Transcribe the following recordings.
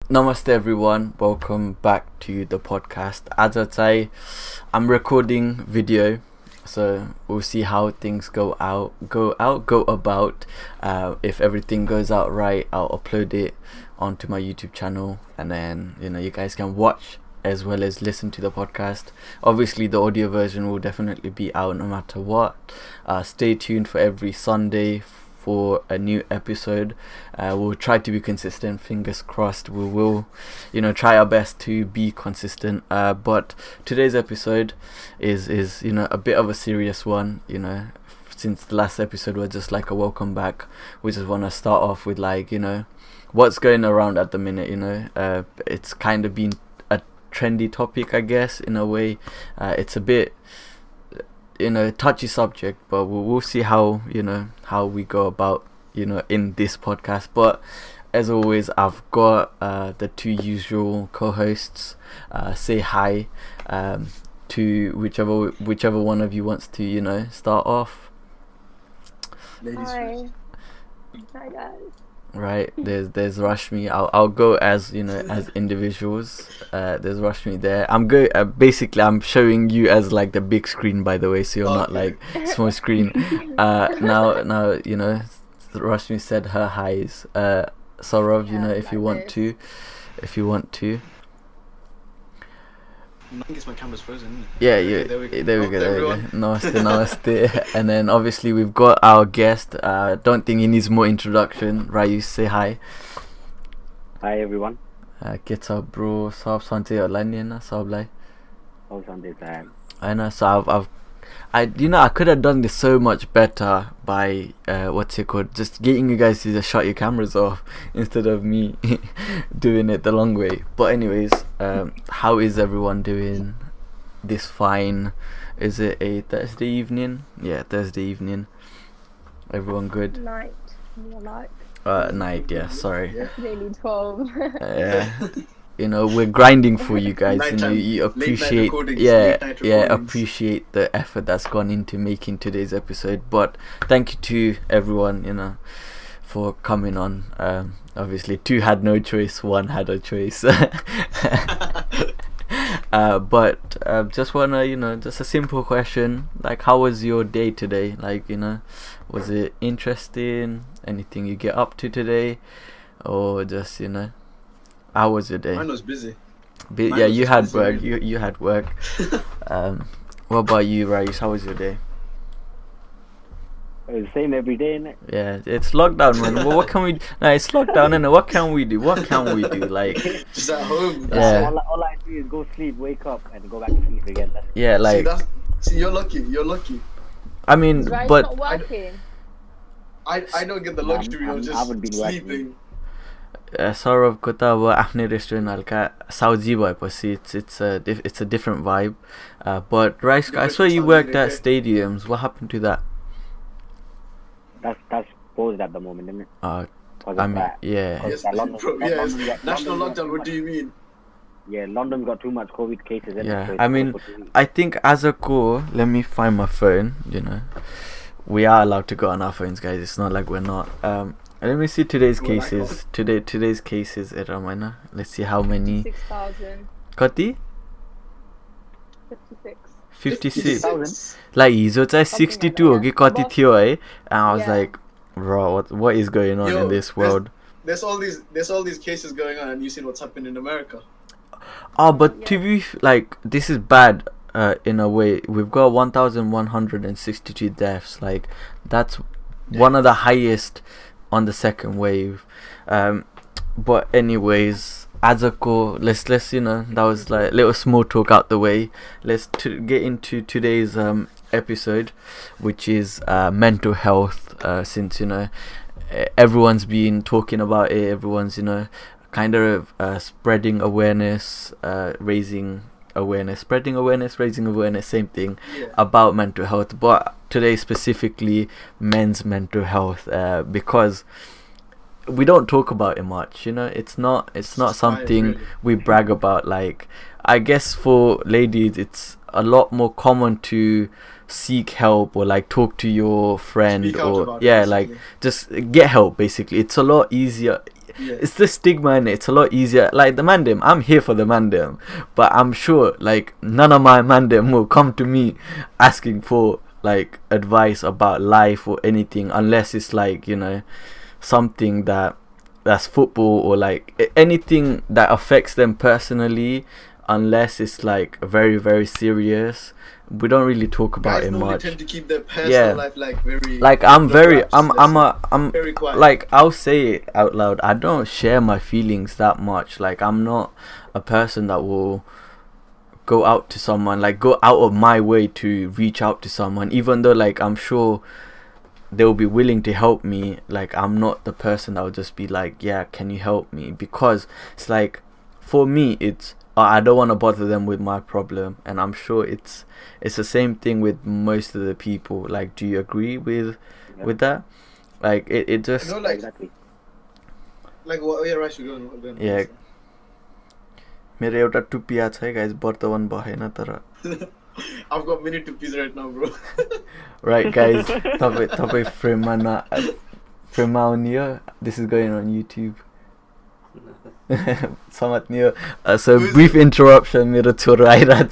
Namaste everyone, welcome back to the podcast. As I say, I'm recording video, so we'll see how things go about. If everything goes out right, I'll upload it onto my YouTube channel, and then you guys can watch as well as listen to the podcast. Obviously the audio version will definitely be out no matter what. Stay tuned for every Sunday for a new episode. We'll try to be consistent, fingers crossed. We will try our best to be consistent, but today's episode is a bit of a serious one. Since the last episode was just like a welcome back, we just want to start off with what's going around at the minute. It's kind of been a trendy topic, I guess, in a way. It's a bit touchy subject, but we'll see how we go about in this podcast. But as always, I've got the two usual co-hosts. Say hi to whichever one of you wants to start off. Ladies Hi. first. Hi guys. Right, there's Rashmi. I'll go as as individuals. There's Rashmi there. I'm showing you as like the big screen, by the way, so you're not like small screen. Now Rashmi said her highs. Saurav, if you want to. I guess my camera's frozen, isn't it? Yeah, Okay, there we go. everyone. Namaste. And then obviously we've got our guest. Don't think he needs more introduction. Rayu, say hi. Hi everyone. Get up, bro. Saab Sante online na saab lai. How's Sunday time? I know. So I could have done this so much better by just getting you guys to just shut your cameras off instead of me doing it the long way. But anyways, how is everyone doing this fine? Is it a Thursday evening? Yeah, Thursday evening. Everyone good? Night. More like Night, yeah, sorry. Yeah. nearly 12. We're grinding for you guys. Nighttime. You Late night appreciate, recordings, yeah, late night recordings. appreciate the effort that's gone into making today's episode. But thank you to everyone, for coming on. Obviously, two had no choice, one had a choice. But just wanna, just a simple question. Like, how was your day today? Like, was it interesting? Anything you get up to today, or just how was your day? Mine was busy. Yeah, was you just had busy, work. really. You had work. What about you, Rais? How was your day? It's the same every day, innit? Yeah, it's lockdown, man. Well, what can we? No, it's lockdown, and what can we do? What can we do? Like, Just at home. Yeah. All I do is go sleep, wake up, and go back to sleep again. That's yeah, like See, you're lucky. You're lucky. I mean, Right, but not working. I don't get the I'm- luxury I'm- of I just haven't been working. sleeping. Saurav ko ta अब आफ्नै restaurant हल्का साउजी भएपछि it's a different vibe. But Rice, I saw you worked at stadiums. What happened to that? that's paused at the moment, isn't it? Because I of mean, that. yeah, Yes, London- bro, yes. London got- National London got lockdown. too What much- do you mean? Yeah, London's got too much COVID cases, innit? Yeah, So it's I mean, closed for 2 weeks. I think as a core, let me find my phone. We are allowed to go on our phones, guys. It's not like we're not. Let me see today's Well, like cases. Today's cases at Ramana. Let's see how many. 6,000. Kati? 56. 56. 50,000? Like hizo चाहिँ Something like 62 हो that, कि yeah. कति थियो है? And I was Yeah. like, bro, what is going on Yo, in this world? There's all these cases going on, and you seen what's happened in America. Oh, but to Yeah. be like, this is bad. In a way, we've got 1,162 deaths. Like, that's one of the highest on the second wave. But anyways, as a core, let's that was like little small talk out the way. Let's get into today's episode, which is mental health. Since everyone's been talking about it, everyone's kind of spreading awareness, spreading awareness, raising awareness, same thing Yeah. about mental health. But today specifically men's mental health, because we don't talk about it much, you know. It's not something really. we brag about. Like, I guess for ladies it's a lot more common to seek help or like talk to your friend, Speak out or about it, yeah, like basically. just get help basically. It's a lot easier. Yeah. It's the stigma, and it's a lot easier. Like the mandem, I'm here for the mandem, but I'm sure like none of my mandem will come to me asking for like advice about life or anything, unless it's like, you know, something that's football or like anything that affects them personally. Unless it's like very, very serious, we don't really talk about Guys it normally much. tend to keep their personal Yeah. life like very. Like I'm under very wraps, I'm very quiet. like, I'll say it out loud, I don't share my feelings that much. Like I'm not a person that will go out to someone, like go out of my way to reach out to someone, even though like I'm sure they'll be willing to help me. Like I'm not the person that will just be like, yeah, can you help me? Because it's like, for me it's I don't want to bother them with my problem, and I'm sure it's the same thing with most of the people. Like, do you agree with that? Like it just You know, like, Exactly. like what? Yeah, right. Go on. Yeah. मेरो एउटा टुप्पी छ है guys, वर्तमान भएन तर. I've got many tuppies right now, bro. Right guys, तपाईँ फ्रेममा आउने हो. This is going on YouTube. समात्ने हो. So brief interruption, मेरो छोरो आइरहेछ.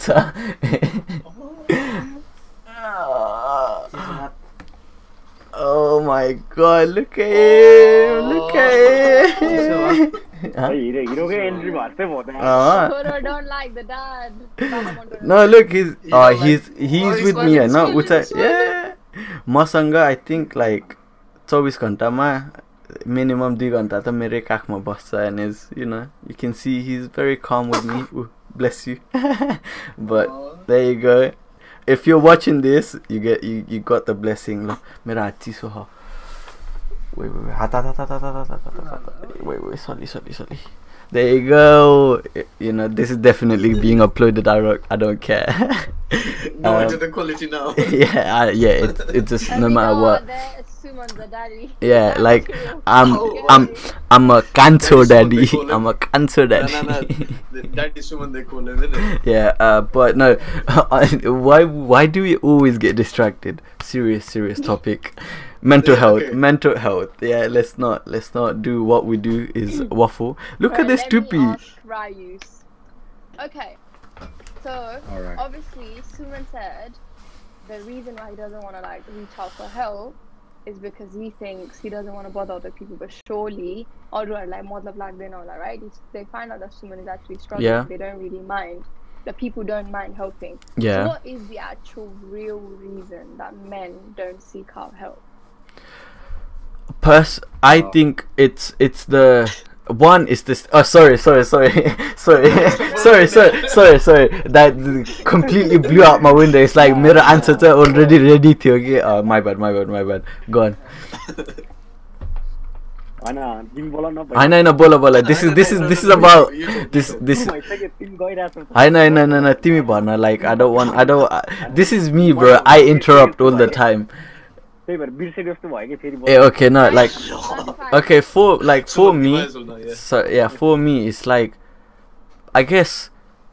Oh my god, look at him, look at him. Huh? Hero के entry मारते बहुत हैं. Photo don't like the dad. No, look, he's like- he's he's with me, smiling, no, which I, smiling. yeah. मसँग I think like 24 घण्टामा minimum 2 घण्टा त मेरै काखमा बस्छ, and is, you know, you can see he's very calm with me. Ooh, bless you. But there you go. If you're watching this, you got the blessing. Look, मेरो हात चिसो हो. Wait, sorry. There you go. You know, this is definitely being uploaded. I don't care. No, into the quality now. Yeah, it's just no matter what. Suman's the daddy. Yeah, That's like true. I'm a cancer That is what daddy. they call him. I'm a cancer daddy. No. That is someone they call him, isn't it? Yeah, but no, why do we always get distracted? Serious topic. Mental Yeah, health, okay. mental health. Yeah, let's not do what we do is waffle. Look at Right, this let me tupi. ask Rayus. Okay, so Alright. obviously Suman said the reason why he doesn't want to like reach out for help is because he thinks he doesn't want to bother other people. But surely, although like matlab like they know, like, right? They find out that Suman is actually struggling. Yeah. They don't really mind. The people don't mind helping. Yeah. So what is the actual real reason that men don't seek out help? I think it's the one is this. Oh, sorry. That completely blew out my window. It's like मेरो answer चाहिँ already ready थियो कि. My bad. Go on. होइन तिमी बोल न होइन बोला. This is about this. तिमी गइरहेछौ होइन तिमी भन. Like I don't. This is me, bro. I interrupt all the time. त्यही भएर बिर्से जस्तो भयो कि फेरि Okay, no, like That's fine. okay, for Someone me, might as well know, yeah. so yeah, for me it's like, I guess,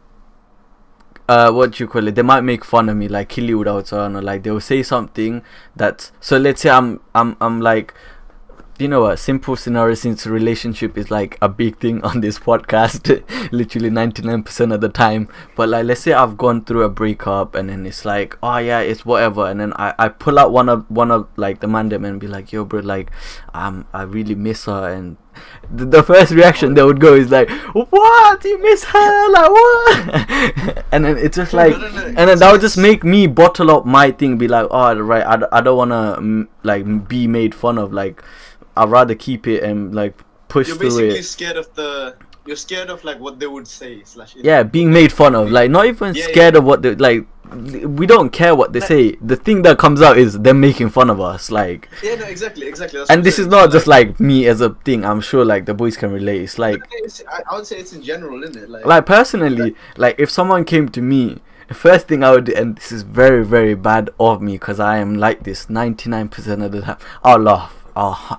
what you call it, they might make fun of me, like Kili Udautan, or like they'll say something that's, so let's say I'm like, you know what, simple scenario, since relationship is like a big thing on this podcast literally 99% of the time, but like let's say I've gone through a breakup and then it's like, oh yeah, it's whatever, and then I pull out one of like the mandem and be like, yo bro, like I really miss her, and the first reaction they would go is like, what, you miss her, like what? And then it's just like, No. and then that would just make me bottle up my thing, be like, oh right, I don't want to like be made fun of, like I'd rather keep it and like push You're through basically it. you're scared of like what they would say / Yeah, being made fun of, like not even Yeah, scared of what they, like we don't care what they say. The thing that comes out is them making fun of us, like. Yeah, no, exactly. That's what And I'm this saying. is not just like me as a thing. I'm sure like the boys can relate. It's like I would say it's in general, isn't it? like personally, like if someone came to me, the first thing I would do, and this is very, very bad of me because I am like this 99% of the time, I'll laugh. oh,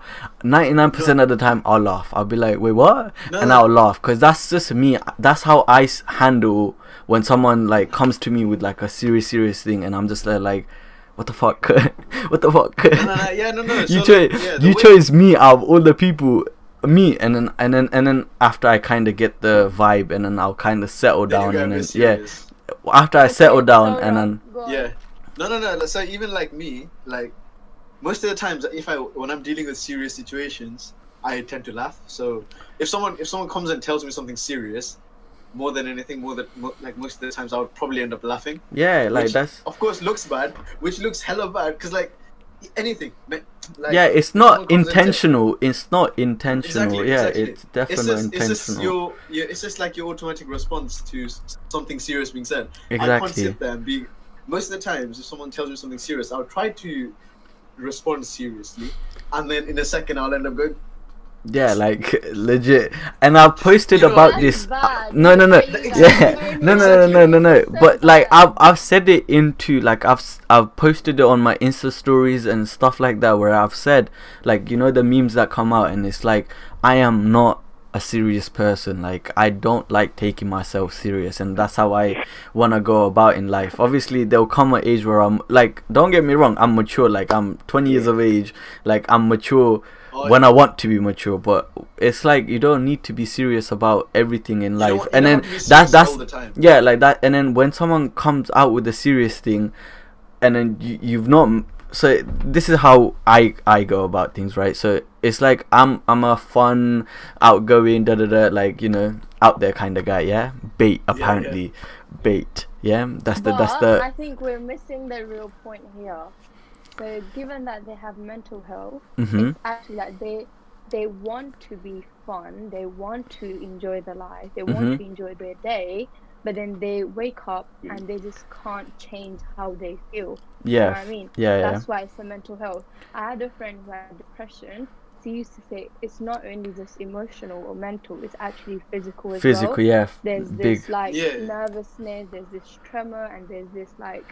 99% of the time I'll laugh. I'll be like, wait, what? No, And no. I'll laugh because that's just me. That's how I handle when someone like comes to me with like a serious thing, and I'm just like, what the fuck? What the fuck? No, yeah, no. You So, chose yeah, the you way- chose me out of all the people, me, and then after I kind of get the vibe, and then I'll kind of settle then you down, get a and then bit serious. after I settle down, and then Go on. Yeah. No. So even like me, like most of the times, when I'm dealing with serious situations, I tend to laugh. So if someone comes and tells me something serious, more than anything, like most of the times, I would probably end up laughing. yeah, like Which, that's. of course, looks bad, which looks hella bad, because like anything, like Yeah, it's someone not comes and intentional. It's not intentional. Exactly, yeah, exactly. it's definitely it's just intentional. it's just like your automatic response to something serious being said. I can't Exactly. sit there and be. Most of the times, if someone tells me something serious, I'll try to respond seriously, and then in a second, I'll end up going. Yeah, like legit. And I've posted You know, about That's this. bad. No. That's Yeah, very no. So But like bad. I've said it into like I've posted it on my Insta stories and stuff like that, where I've said like, you know, the memes that come out, and it's like, I am not a serious person. Like, I don't like taking myself serious, and that's how I wanna go about in life. Obviously, there'll come an age where I'm like, don't get me wrong, I'm mature. Like, I'm 20 years of age. Like, I'm mature Oh, when I want to be mature, but it's like you don't need to be serious about everything in life. You And don't then have to be that's serious all the time. yeah, like that. And then when someone comes out with a serious thing, and then you've not. So this is how I go about things, right? So it's like I'm a fun, outgoing, like, you know, out there kind of guy. Yeah, bait apparently, bait. Yeah, that's But the. I think we're missing the real point here. So given that they have mental health, Mhm. it's actually that they want to be fun, they want to enjoy their life, they want to enjoy their day, but then they wake up and they just can't change how they feel. You know Yeah, what I mean? yeah. That's why it's a mental health. I had a friend who had depression. She used to say it's not only just emotional or mental, it's actually physical as Physical, well. yeah. There's Big. this like Yeah. nervousness, there's this tremor, and there's this like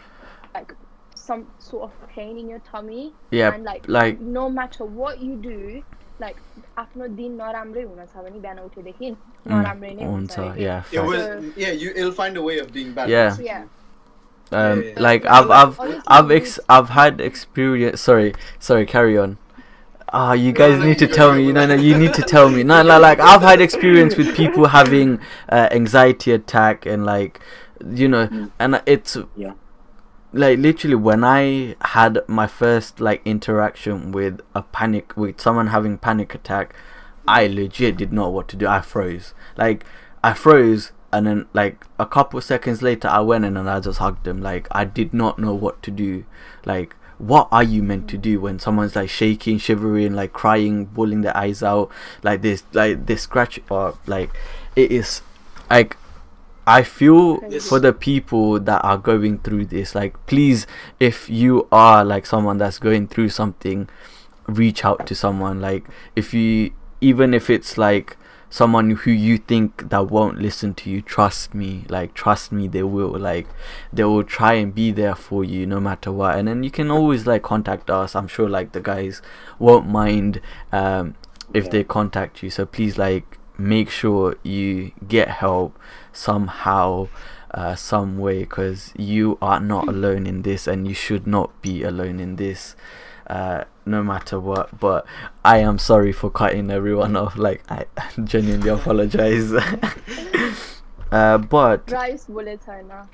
some sort of pain in your tummy. Yeah, And like no matter what you do, like आफ्नो दिन नराम्रै हुन छ भने बिहान उठेदेखि नराम्रै नै हुन्छ हुन्छ, अरे। yeah. It Fact. will, it'll find a way of being bad. Yeah. basically. Yeah. Yeah. Like Yeah, I've I've had experience. Sorry, carry on. You guys no, need to you tell go, me. you go. No, you need to tell me. No, like I've had experience with people having anxiety attack, and like, you know, and it's Yeah. like literally when I had my first like interaction with someone having panic attack, I legit did not know what to do. I froze. Like I froze, and then like a couple seconds later I went in and I just hugged them. Like I did not know what to do. Like, what are you meant to do when someone's like shaking, shivering, like crying, bawling their eyes out, like this scratch, or like it is like, I feel Yes. for the people that are going through this. Like, please, if you are like someone that's going through something, reach out to someone. Like, even if it's like someone who you think that won't listen to you, trust me, they will. Like, they will try and be there for you no matter what. And then you can always like contact us. I'm sure like the guys won't mind if they contact you. So please, like, make sure you get help somehow, some way, because you are not alone in this, and you should not be alone in this, no matter what. But I am sorry for cutting everyone off. Like, I genuinely apologize. But rice बोले छैन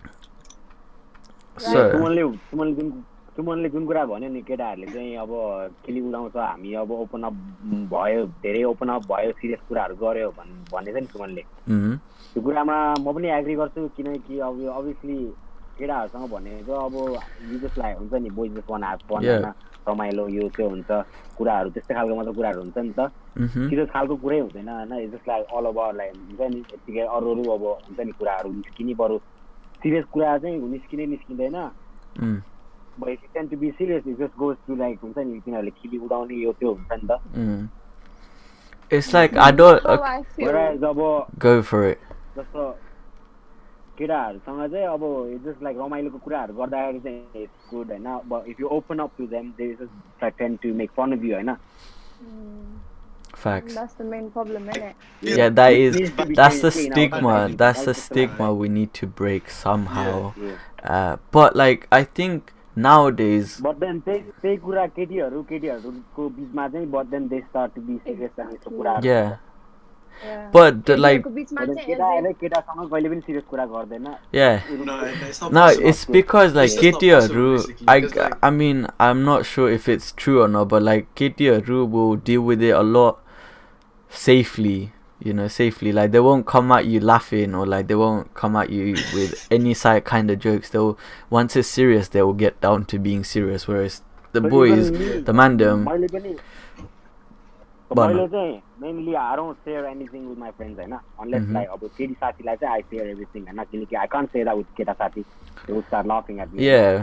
so सुमनले जुन कुरा भन्यो नि, केटाहरूले चाहिँ अब खिली उडाउँछ, हामी अब ओपन अप भयो, धेरै ओपन अप भयो, सिरियस कुराहरू गर्यो भन्ने छ नि सुमनले। त्यो कुरामा म पनि एग्री गर्छु, किनकि अब अभियसली केटाहरूसँग भनेको अब यो जसलाई हुन्छ नि, boys just want have fun, होइन, रमाइलो यो त्यो हुन्छ, कुराहरू त्यस्तै खालको मात्र कुराहरू हुन्छ नि त, सिरियस खालको कुरै हुँदैन, होइन। जसलाई अल ओभर लाइक हुन्छ नि, यतिकै अरू अब हुन्छ नि कुराहरू निस्किने, बरु सिरियस कुरा चाहिँ निस्किँदैन। But if you tend to be serious, it just goes to like हुन्छ नि, तिनीहरूले खिली उडाउने यो त्यो हुन्छ नि त। it's like I don't How I feel. Whereas अब go for it. जस्तो केटाहरूसँग चाहिँ अब जस्ट लाइक रमाइलोको कुराहरू गर्दाखेरि चाहिँ इट्स गुड, होइन। But if you open up to them, they just tend to make fun of you, होइन। Facts. That's the main problem, isn't it? Yeah, that's the stigma. That's the stigma we need to break somehow. But like I think nowadays. But then they कुरा केटीहरुको बीचमा चाहिँ but then they start to be serious and so कुरा. Yeah. But like केटासँग कहिले पनि serious कुरा गर्दैन. Yeah. No, it's because like केटीहरु I mean I'm not sure if it's true or not, but like केटीहरु will deal with it a lot safely, you know, like they won't come at you laughing, or like they won't come at you with any side kind of jokes. They'll, once it's serious, they will get down to being serious, whereas the boys, the mandem. Mainly I don't share anything with my friends, unless like about Kedi Sati, like I share everything, and I can't say that with Keda Sati. They will start laughing at me. Yeah.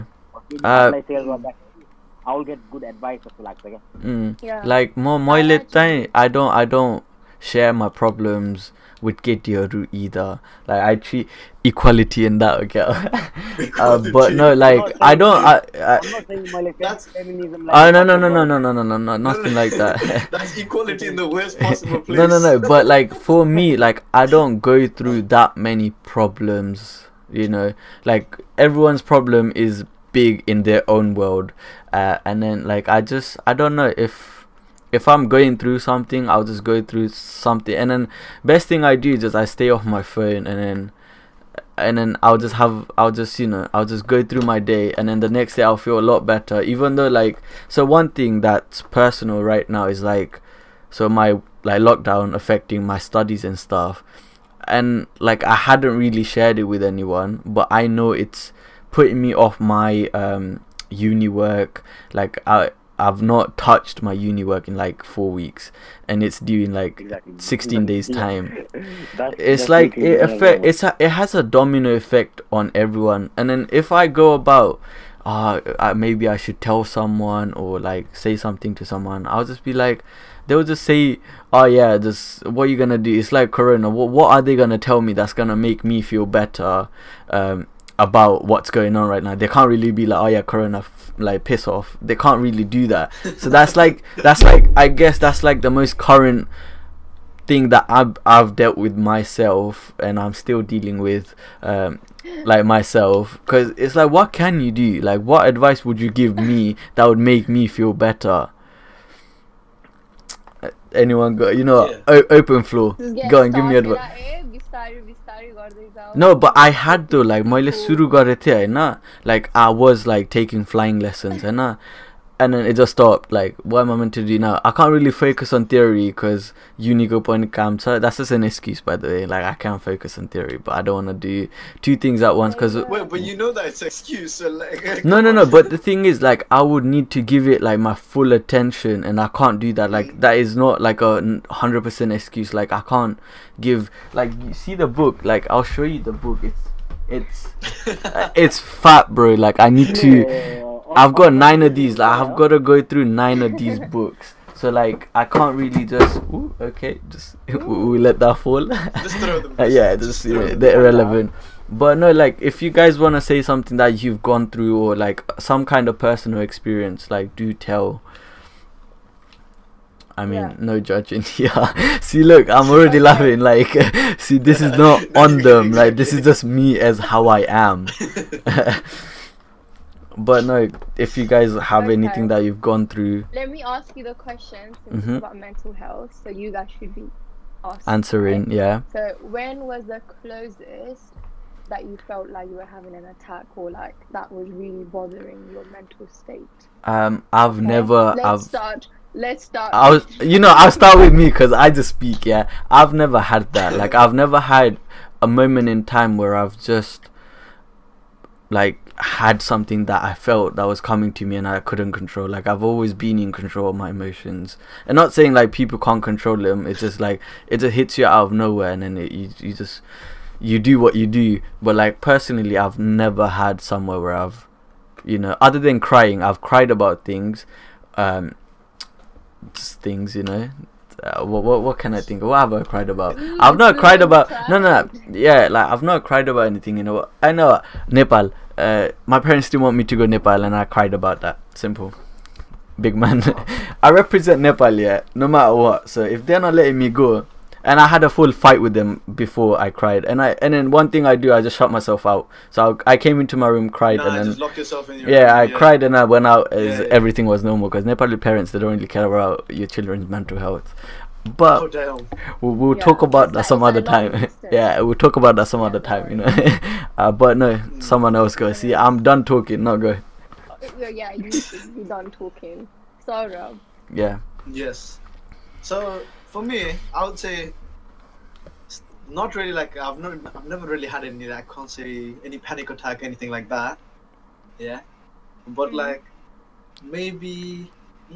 I will get good advice or like that. Like I don't share my problems with Ketioru either. Like I treat equality in that, okay. But no, like I don't. I'm not saying that's feminism. Like, no, nothing like that. That's equality in the worst possible place. No. But like for me, like I don't go through that many problems. You know, like everyone's problem is big in their own world, and then like I don't know if I'm going through something, I'll just go through something, and then best thing I do is just I stay off my phone, and then I'll just go through my day, and then the next day I'll feel a lot better. Even though like, so one thing that's personal right now is like, so my like lockdown affecting my studies and stuff, and like I hadn't really shared it with anyone, but I know it's putting me off my uni work. Like I've not touched my uni work in like 4 weeks, and it's due in like 16 days time. It's like it has a domino effect on everyone. And then if I go about maybe I should tell someone or like say something to someone, I'll just be like, they'll just say, oh yeah, just what are you gonna do? It's like corona. What are they gonna tell me that's gonna make me feel better about what's going on right now? They can't really be like, oh yeah, corona, like piss off. They can't really do that. So that's like I guess that's like the most current thing that I've dealt with myself, and I'm still dealing with like myself, because it's like, what can you do? Like, what advice would you give me that would make me feel better? Anyone go, you know, open floor, go and give me advice. No, but I had to, like, मैले सुरु गरेको थिएँ हैन, like I was like taking flying lessons Hahn, and then it just stopped. Like, what am I meant to do now? I can't really focus on theory because uni ko pani kam cha. That's just an excuse, by the way. Like, I can't focus on theory, but I don't want to do two things at once. Cause wait, but you know that it's an excuse. So like, no. But the thing is, like, I would need to give it like my full attention, and I can't do that. Like, that is not like a 100% excuse. Like, I can't give, like, you see the book. Like, I'll show you the book. It's fat, bro. Like, I need to. I've got 9 of these. Like, I've got to go through 9 of these books. So like, I can't really just. Ooh, okay, just we let that fall. Just throw them. They're irrelevant. But no, like, if you guys want to say something that you've gone through, or like some kind of personal experience, like, do tell. I mean, no judging here. See, look, I'm already laughing. Like, see, this is not on them. Like, this is just me as how I am. But no, if you guys have anything that you've gone through, let me ask you the question, since it's about mental health, so you guys should be answering, right? Yeah. So when was the closest that you felt like you were having an attack, or like that was really bothering your mental state? I've never. Let's start. I'll start with me because I just speak. Yeah, I've never had that. Like, I've never had a moment in time where I've just like had something that I felt that was coming to me and I couldn't control. Like, I've always been in control of my emotions. And not saying like people can't control them. It's just like it just hits you out of nowhere, and then you do what you do. But like, personally, I've never had somewhere where I've, other than crying, I've cried about things, just things, what can I think of? What have I cried about? I've not cried about yeah, like, I've not cried about anything. I know Nepal. My parents didn't want me to go Nepal, and I cried about that. Simple. big man. I represent Nepal, yeah, no matter what. So if they're not letting me go, and I had a full fight with them before I cried, and then one thing I do, I just shut myself out. So I came into my room, cried, and then just lock yourself in your yeah, room, I cried and I went out as Yeah. everything was normal, because Nepali parents, they don't really care about your children's mental health. But Oh damn. we'll Yeah, talk about that it's some like other a long time. distance. Yeah, we'll talk about that some Yeah, other don't time, you worry. know. But no, someone else go. See, I'm done talking. No, go. Yeah, you should be done talking. Saurabh. Yeah. Yes. So for me, I would say not really like I've never really had any, like, can't say any panic attack, anything like that. Yeah. But like maybe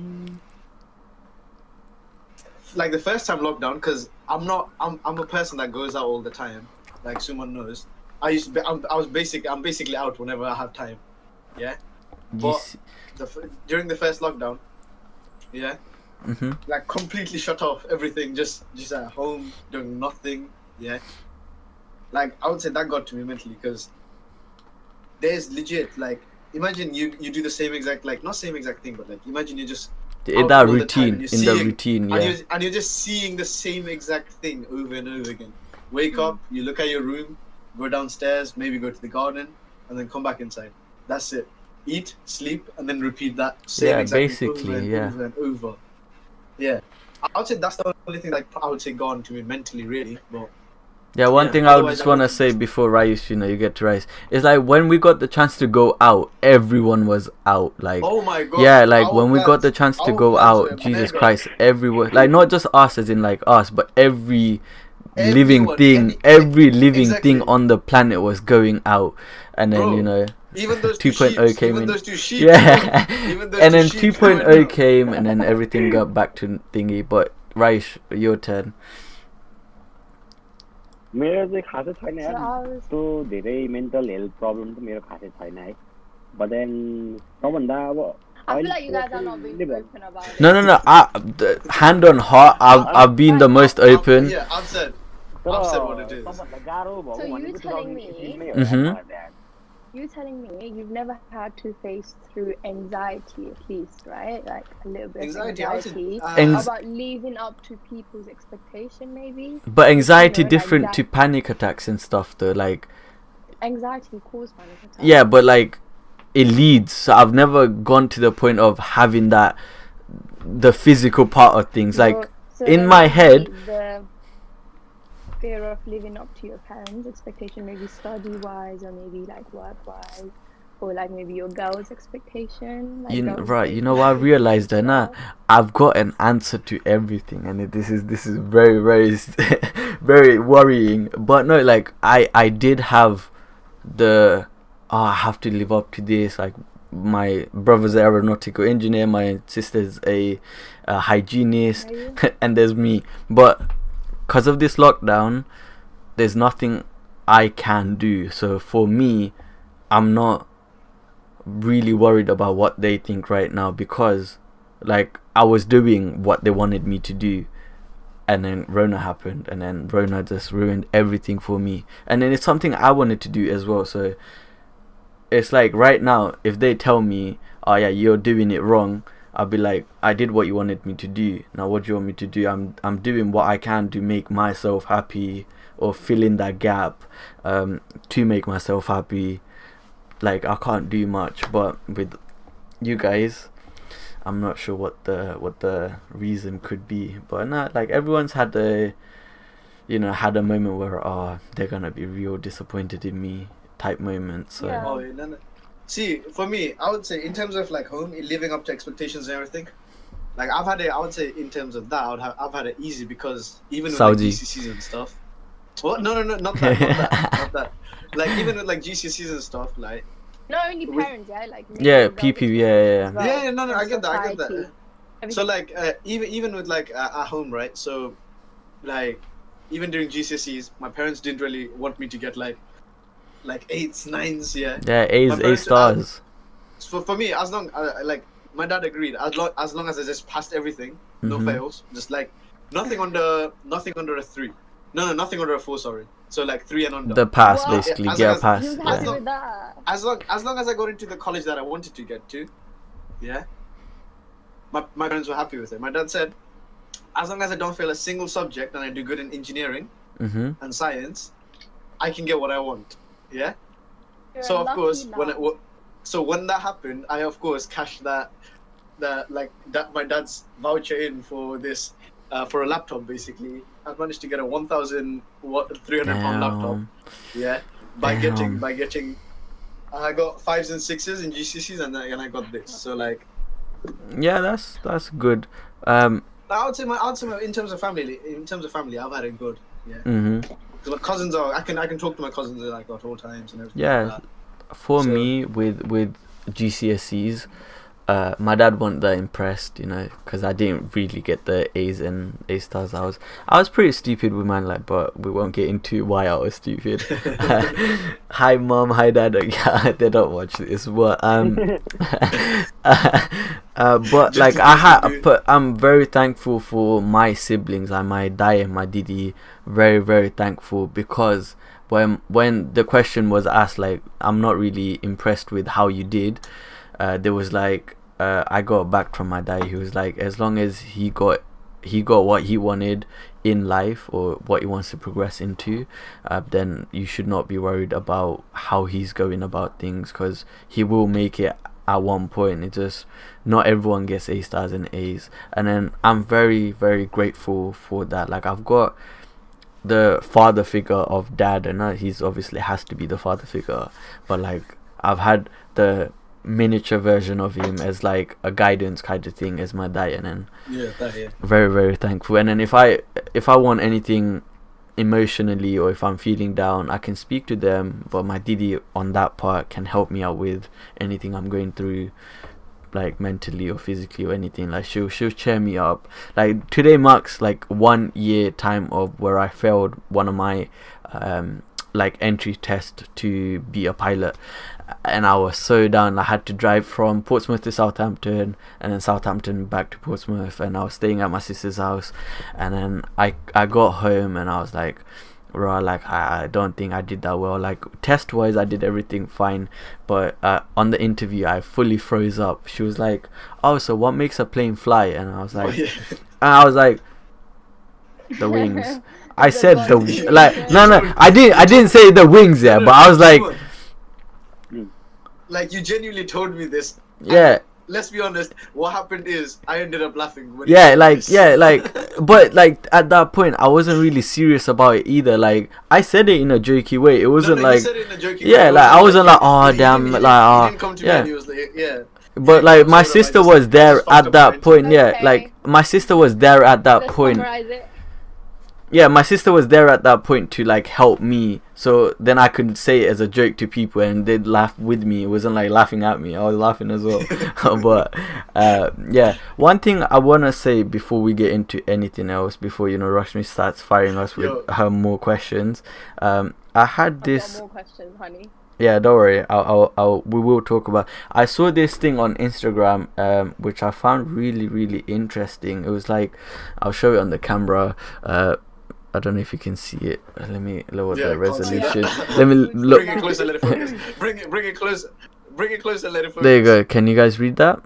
like the first time lockdown, because I'm a person that goes out all the time, like Suman knows. I'm basically out whenever I have time. Yeah. But during the first lockdown, yeah, like completely shut off everything, just at home doing nothing. Yeah, like I would say that got to me mentally, because there's legit, like, imagine you do the same exact, like, not same exact thing, but like imagine you just In out that all the time, routine, you're in the seeing- routine, and yeah. you're just seeing the same exact thing over and over again. Wake up, you look at your room, go downstairs, maybe go to the garden, and then come back inside. That's it. Eat, sleep, and then repeat that same Yeah, exact thing basically, over and yeah. over and over. Yeah, I would say that's the only thing, like, I would say gone to me mentally, really. But Yeah, one Yeah, thing I otherwise just I want to wouldn't say just- before Rice, you know, you get to Rice, is like when we got the chance to go out, everyone was out. Like, oh my god, yeah, like our when we got plans- the chance to our go plans were out, Jesus mega. Christ, everyone, like not just us as in like us, but every living Everyone, thing, any- every living exactly. thing on the planet was going out. And then, Bro, you know, Even those two 2.0 sheeps, came even in. those two sheep, Yeah, even those and two then sheep going 2.0 out. came, and then everything got back to thingy. But Raish, your turn. मेरो चाहिँ खासै छैन So यार I was त्यस्तो धेरै mental health problem त मेरो खासै छैन है बट देन सबभन्दा अब I feel like you guys are not being अहिले open about it. No. Hand on heart, I've been the most open. Yeah, I've said. तर I've said what it is. सबभन्दा गाह्रो So भएको you भनेको telling me- 2018 नै हो Mhm. यार dad. You telling me you've never had to face through anxiety, at least, right? Like a little bit Anxiety, of I would say, anxiety Anx- about living up to people's expectation, maybe. But anxiety You know, like different that. to panic attacks and stuff though. Like, Anxiety causes panic attacks. yeah, but like it leads. So I've never gone to the point of having that, the physical part of things. Like, So in then my maybe head- the fear of living up to your parents' expectation, maybe study-wise, or maybe like work-wise, or like maybe your girl's expectation. Like girls right, say you know what I realized then, I've got an answer to everything, and this is very very worrying. But no, like I did have the I have to live up to this. Like, my brother's an aeronautical engineer, my sister's a hygienist, Maybe. and there's me. But because of this lockdown, there's nothing I can do. So for me, I'm not really worried about what they think right now, because like I was doing what they wanted me to do, and then Rona happened, and then Rona just ruined everything for me, and then it's something I wanted to do as well. So it's like right now, if they tell me, oh yeah, you're doing it wrong, I'll be like, I did what you wanted me to do. Now what do you want me to do? I'm doing what I can to make myself happy, or fill in that gap, to make myself happy. Like, I can't do much. But with you guys, I'm not sure what the reason could be. But not like everyone's had a moment where they're gonna be real disappointed in me type moment. So Yeah. Oh, yeah, no. See, for me, I would say in terms of like home, living up to expectations and everything. Like I would say in terms of that, I've had it easy, because even with Saudi. like GCSEs and stuff. What? No, not that. Like even with like GCSEs and stuff, like Not only With- parents, yeah, like Yeah, maybe adult PP, yeah. expectations as well, yeah, no, and I get that. society. So like even with like at home, right? So like even during GCSEs, my parents didn't really want me to get like 8s, 9s, yeah. Yeah, A's, My A parents- stars. So for me, as long like my dad agreed, as long as I just passed everything, no Mhm. fails, just like nothing under a 3. No, nothing under a 4. Sorry. So like 3 and under. The pass, What? basically, As get long a as- pass. Who's Yeah. happy with that? as long as I got into the college that I wanted to get to, yeah. my parents were happy with it. My dad said, as long as I don't fail a single subject and I do good in engineering and science, I can get what I want. Yeah. You're So of lucky course, now. when that happened, I of course cashed my dad's voucher in for this for a laptop. Basically, I managed to get a 1,300 pound laptop. Yeah, by getting I got 5s and 6s in GCSEs and I got this. So like, yeah, that's good. I would say in terms of family, I've had it good. Yeah. Because my cousins are, I can talk to my cousins like at all times and everything. Yeah, like that. for So- me with GCSEs, my dad wasn't that impressed, you know, because I didn't really get the A's and A stars. I was pretty stupid with mine, like, but we won't get into why I was stupid. Hi mom, hi dad. Yeah, they don't watch this, but but like I'm very thankful for my siblings, like my dai and my didi. Very, very thankful, because when the question was asked, like, I'm not really impressed with how you did, there was like I got back from my dad. He was like, as long as he got what he wanted in life or what he wants to progress into, then you should not be worried about how he's going about things, because he will make it at one point. It just, not everyone gets A stars and A's. And then I'm very, very grateful for that. Like, I've got the father figure of dad, and he's obviously has to be the father figure, but like I've had the miniature version of him as like a guidance kind of thing as my dad, and then very, very thankful. And then if I want anything emotionally, or if I'm feeling down, I can speak to them, but my didi on that part can help me out with anything I'm going through, like mentally or physically or anything. Like she'll cheer me up. Like today marks like 1 year time of where I failed one of my like entry test to be a pilot, and I was so down. I had to drive from Portsmouth to Southampton, and then Southampton back to Portsmouth, and I was staying at my sister's house. And then I got home and I was like, raw, like I don't think I did that well. Like test wise I did everything fine, but on the interview I fully froze up. She was like, oh, so what makes a plane fly? And I was like, the wings. I said no, I didn't say the wings, yeah, but I was like you genuinely told me this. Yeah. Let's be honest, what happened is I ended up laughing when but like at that point I wasn't really serious about it either. Like I said it in a jokey way. It wasn't like, you said it in a jokey yeah, way. like I wasn't like, oh he damn, didn't- like, he didn't come to me and he was like, yeah. But like my sister was there at that point. Yeah, Okay. like my sister was there at that Let's point. summarize it. Yeah, my sister was there at that point to like help me, so then I could say it as a joke to people and they'd laugh with me. It wasn't like laughing at me, I was laughing as well. But yeah, one thing I want to say before we get into anything else, before Rashmi starts firing us with her more questions, I had I've this got more questions, honey. Yeah, don't worry. We will talk about. I saw this thing on Instagram, which I found really, really interesting. It was like, I'll show it on the camera. I don't know if you can see it. Let me lower the resolution. Let me look. Bring it closer, let it focus. Bring it closer. Bring it closer, let it focus. There you go. Can you guys read that?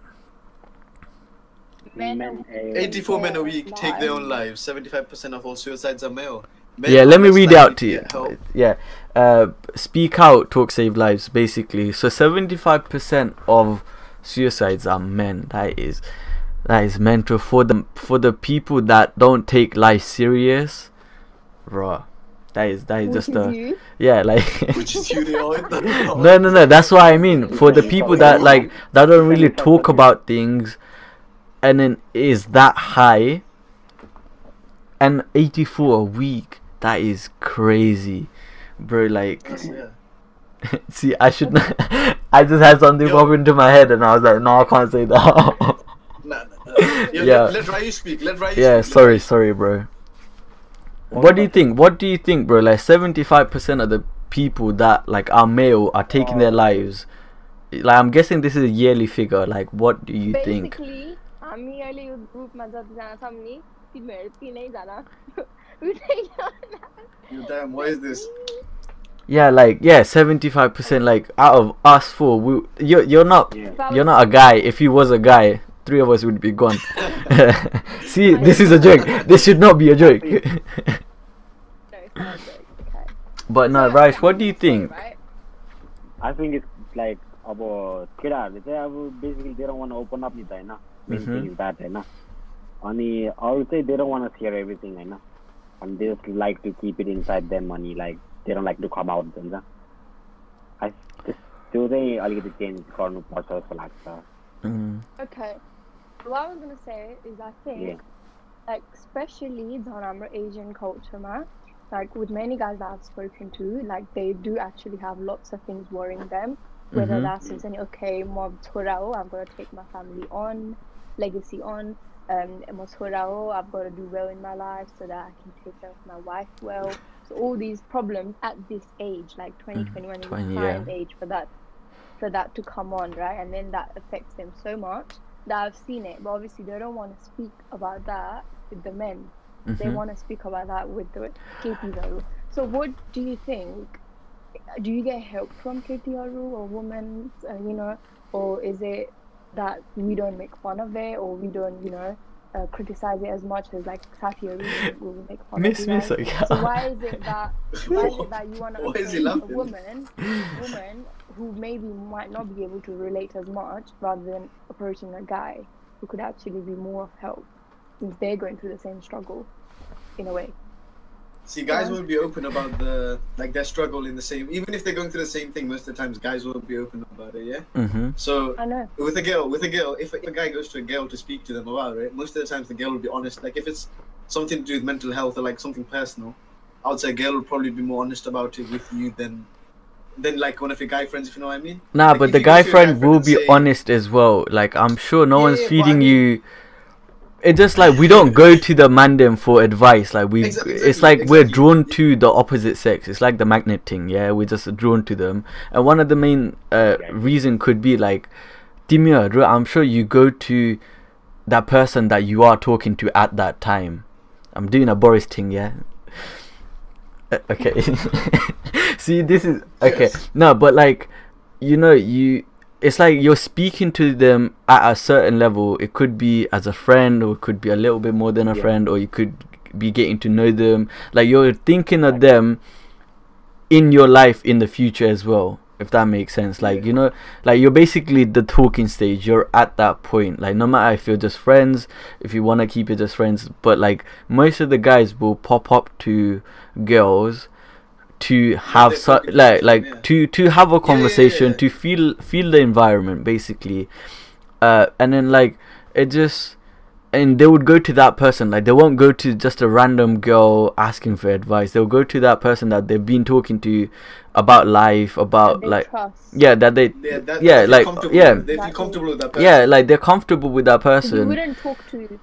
84 men a week take their own lives. 75% of all suicides are male. Yeah, let me read it out to you. Yeah. Speak Out, Talk Save Lives, basically. So 75% of suicides are men. That is mental. For the people that don't take life serious, raw. That is just you? yeah, like Which is you, they all no, that's what I mean. For the people that like that don't really talk about things, and then is that high, and 84 a week, that is crazy, bro. Like see, I should not. I just had something pop into my head and I was like, no, I can't say that. Yeah, let Ryu speak. Sorry, bro. What do you think? What do you think, bro? Like 75% of the people that like are male are taking their lives. Like I'm guessing this is a yearly figure. Like what do you think? Basically, हामी अहिले यो ग्रुपमा जतिजना छौँ नि तिमीहरू तीनैजना Damn, what is this? Yeah, like 75%. Like out of us four, you're not a guy. If you was a guy, three of us would be gone. See, this is a joke. This should not be a joke. No, it's not a joke. Okay. But no, Raish, what do you think? Right? I think it's like अब केटाहरूले चाहिँ अब basically they don't want to open up नि त हैन. Main thing is that हैन. अनि अरू चाहिँ they don't want to share everything Hahn. And they just like to keep it inside them money, like they don't like to come out भन्छ. I त्यो चाहिँ अलिकति change गर्नुपर्छ जस्तो लाग्छ. Okay. What I was gonna say is I think, like, especially in our Asian culture, like with many guys that I've spoken to, like they do actually have lots of things worrying them. Whether that's saying, okay, I'm gonna take my family on, legacy on. I've got to do well in my life so that I can take care of my wife well. So all these problems at this age, like 2021, is a prime age for that to come on, right? And then that affects them so much that I've seen it. But obviously they don't want to speak about that with the men. They want to speak about that with the KT. So what do you think? Do you get help from KT or women, or is it that we don't make fun of it, or we don't, criticize it as much as like Sati or will make fun of it? So why is it that you want to approach a woman who maybe might not be able to relate as much, rather than approaching a guy who could actually be more of help, since they're going through the same struggle in a way? See, guys won't be open about their struggle in the same. Even if they're going through the same thing, most of the times guys won't be open about it. Yeah. So I know. with a girl, if a guy goes to a girl to speak to them about it, most of the times the girl will be honest. Like if it's something to do with mental health or like something personal, I would say a girl will probably be more honest about it with you than like one of your guy friends, if you know what I mean. Nah, like, but the guy friend will be honest as well. Like I'm sure no one's feeding you. It's just like we don't go to the mandem for advice. Like it's like we're drawn to the opposite sex. It's like the magnet thing. Yeah, we're just drawn to them. And one of the main reason could be like, Timur, I'm sure you go to that person that you are talking to at that time. I'm doing a Boris thing. Yeah. Okay. See, this is okay. Yes. No, but like, it's like you're speaking to them at a certain level. It could be as a friend, or it could be a little bit more than a friend, or you could be getting to know them. Like you're thinking of them in your life in the future as well, if that makes sense. Like like you're basically the talking stage. You're at that point. Like no matter if you're just friends, if you want to keep it just friends, but like most of the guys will pop up to girls to have to have a conversation, to feel the environment basically, and then like it just, and they would go to that person. Like they won't go to just a random girl asking for advice. They'll go to that person that they've been talking to about life, about like trust. They feel comfortable with that person. Yeah, like they're comfortable with that person. You wouldn't talk to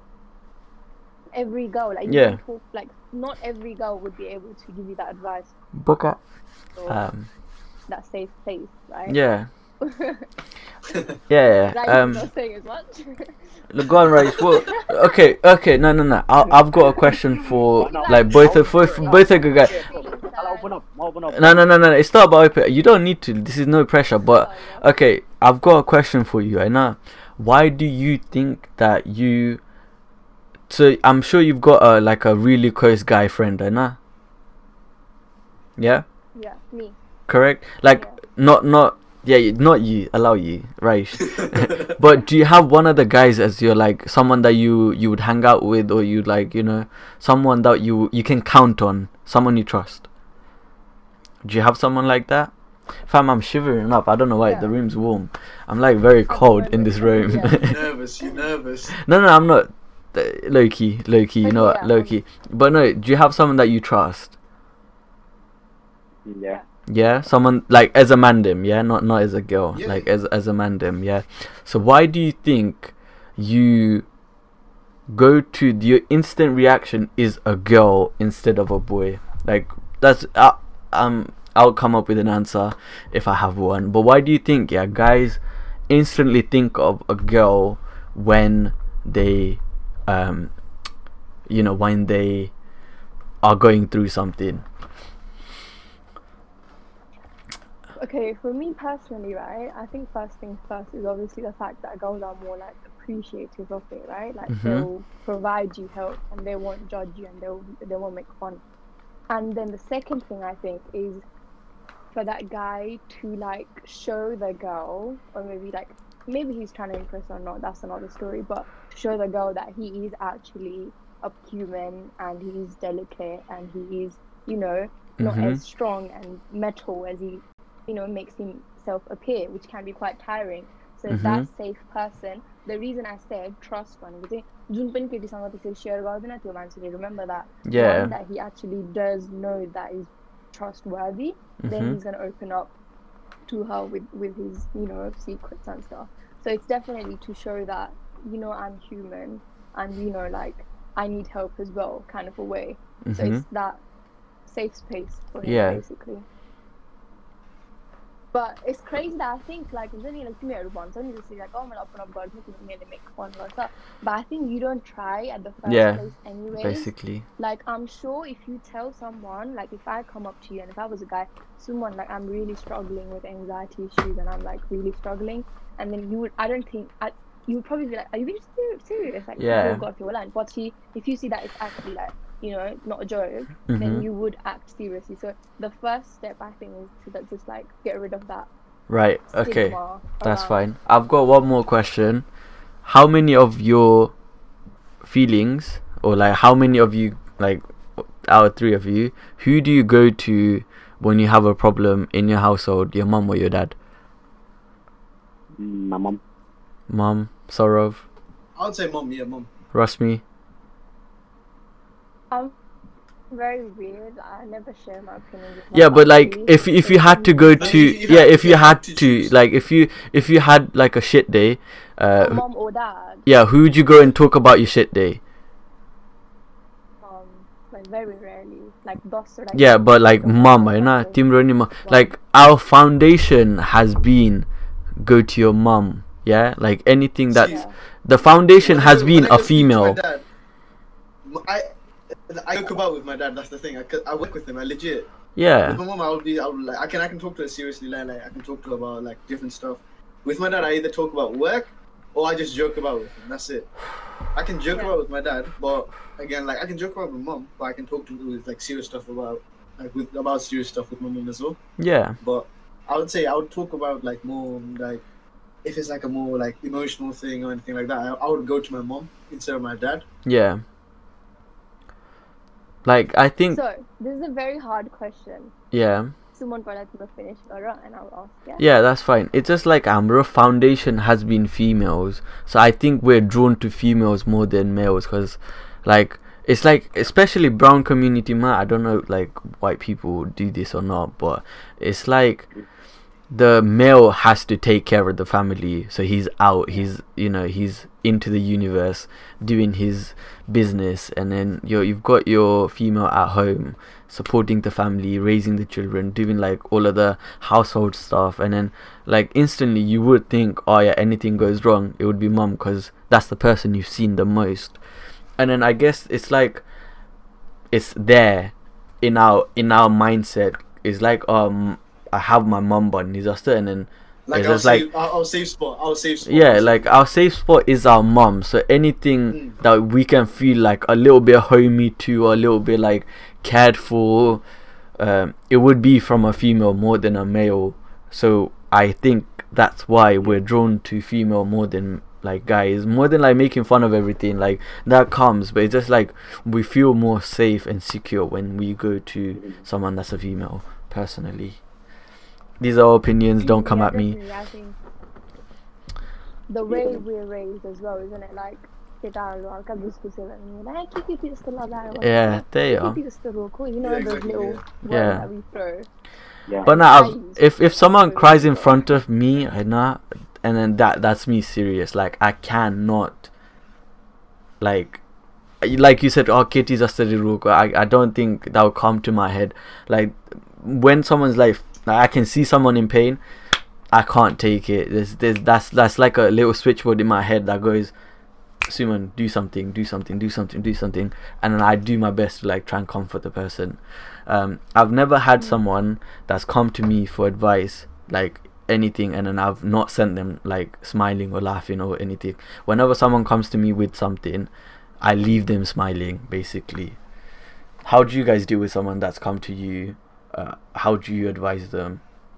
every girl. Like you wouldn't talk, like not every girl would be able to give you that advice. Book up. That safe place, right? Yeah. Not saying as much. Look, go on, right? Well, okay. No. I've got a question for like both of you guys. Open up. No. It's not about open. You don't need to. This is no pressure. But okay, I've got a question for you. I know. Why do you think that you? So I'm sure you've got a really close guy friend, I know. Yeah. Yeah, me. Correct. Like not you. Allow you, right? But do you have one of the guys as your like someone that you would hang out with, or you like someone that you can count on, someone you trust? Do you have someone like that? Fam, I'm shivering up. I don't know why. The room's warm. I'm like very cold in this room. You're nervous. No, I'm not. Low key, you know what, low key. But no, do you have someone that you trust? Yeah, someone like as a mandem, yeah, not as a girl, like as a mandem, yeah. So why do you think you go to your instant reaction is a girl instead of a boy? Like that's I'll come up with an answer if I have one. But why do you think guys instantly think of a girl when they when they are going through something? Okay, for me personally, right, I think first things first is obviously the fact that girls are more like appreciative of it, right? Like Mhm. they'll provide you help and they won't judge you and they won't make fun. And then the second thing I think is for that guy to like show the girl, or maybe he's trying to impress or not, that's another story, but to show the girl that he is actually a human and he's delicate and he is, you know, not Mhm. as strong and metal as he, you know, makes himself appear, which can be quite tiring. So that safe person, the reason I said trust one, remember that Yeah. one that he actually does know that is trustworthy, then he's going to open up to her with his, you know, secrets and stuff. So it's definitely to show that, you know, I'm human and, you know, like I need help as well, kind of a way. So it's that safe space for him, basically. But it's crazy that I think like it's only like only to say like, oh, I'm gonna open up God, make fun or stuff. But I think you don't try at the first place anyway. Basically. Like I'm sure if you tell someone, like if I come up to you and if I was a guy, someone like I'm really struggling with anxiety issues and I'm like really struggling, and then you would you would probably be like, are you being serious? Like, oh God, you're lying. But if you see that it's actually like, you know, not a joke, then you would act seriously. So the first step, I think, is to just like get rid of that. Right. Okay. stigma That's around- fine. I've got one more question. How many of your feelings, or like how many of you, like out of three of you, who do you go to when you have a problem in your household? Your mum or your dad? My mom. Mum, Saurav, I would say mom. Yeah, mom. Rasmi. Very weird. I never share my opinion with my Yeah, but like family. if you had to go But to if you had to like if you had like a shit day, My mom or dad, yeah, who would you go and talk about your shit day? like very rarely, like dos or like. Yeah, but like mum, na timro ni mum. Like our foundation has been go to your mum. Yeah, like anything that Yeah. the foundation has When been I go a speak to my female. dad, I joke about with my dad. That's the thing. I work with him. I legit. Yeah, With my mom, I would like I can talk to her seriously. Like I can talk to her about like different stuff. With my dad, I either talk about work or I just joke about with him. That's it. I can joke Yeah. about with my dad, but again, like I can joke about with mom, but I can talk to with like serious stuff about serious stuff with my mom as well. yeah, But I would say I would talk about like more like if it's like a more like emotional thing or anything like that. I would go to my mom instead of my dad. yeah. Like I think, So this is a very hard question. yeah. Someone brought to finish Laura, and I'll ask. Yeah. Yeah, that's fine. It's just like our foundation has been females, so I think we're drawn to females more than males, because like it's like especially brown community, man. I don't know like white people do this or not, but it's like the male has to take care of the family, so he's out, he's he's into the universe doing his business, and then you've got your female at home supporting the family, raising the children, doing like all of the household stuff, and then like instantly you would think, oh yeah, anything goes wrong, it would be mum, because that's the person you've seen the most. And then I guess it's like it's there in our mindset. It's like I have my mum bun disaster, and then Like it's I'll just like I'll save spot. I'll save spot. yeah, like our safe spot is our mum. So anything that we can feel like a little bit homey to, or a little bit like cared for, it would be from a female more than a male. So I think that's why we're drawn to female more than like guys, more than like making fun of everything. Like that comes, but it's just like we feel more safe and secure when we go to someone that's a female. Personally, these are opinions. Don't come Yeah, at me. definitely, I think the way we're raised as well, isn't it? Like, you know, Yeah, they are. those Yeah, exactly, little yeah. words Yeah. that we throw. Yeah. But now, Guys, if someone so cries in good. front of me, and then that's me serious. Like I cannot, like you said, oh, Kitty's a steady rook. I don't think that would come to my head. Like when someone's like I can see someone in pain, I can't take it. That's like a little switchboard in my head that goes, Suman, do something, and then I do my best to like try and comfort the person. I've never had someone that's come to me for advice like anything and then I've not sent them like smiling or laughing or anything. Whenever someone comes to me with something, I leave them smiling basically. How do you guys deal with someone that's come to you? How do you advise them?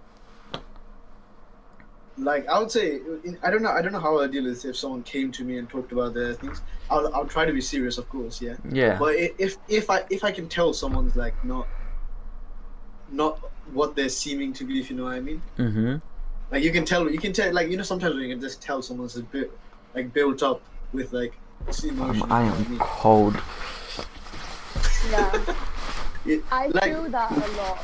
Like I would say, I don't know how I deal with if someone came to me and talked about their things. I'll try to be serious, of course, yeah. Yeah. But if I can tell someone's like not what they're seeming to be, if you know what I mean. Mm-hmm. Like you can tell, like, you know, sometimes you can just tell someone's a bit like built up with like emotion. I am cold. Yeah. I like, feel that a lot.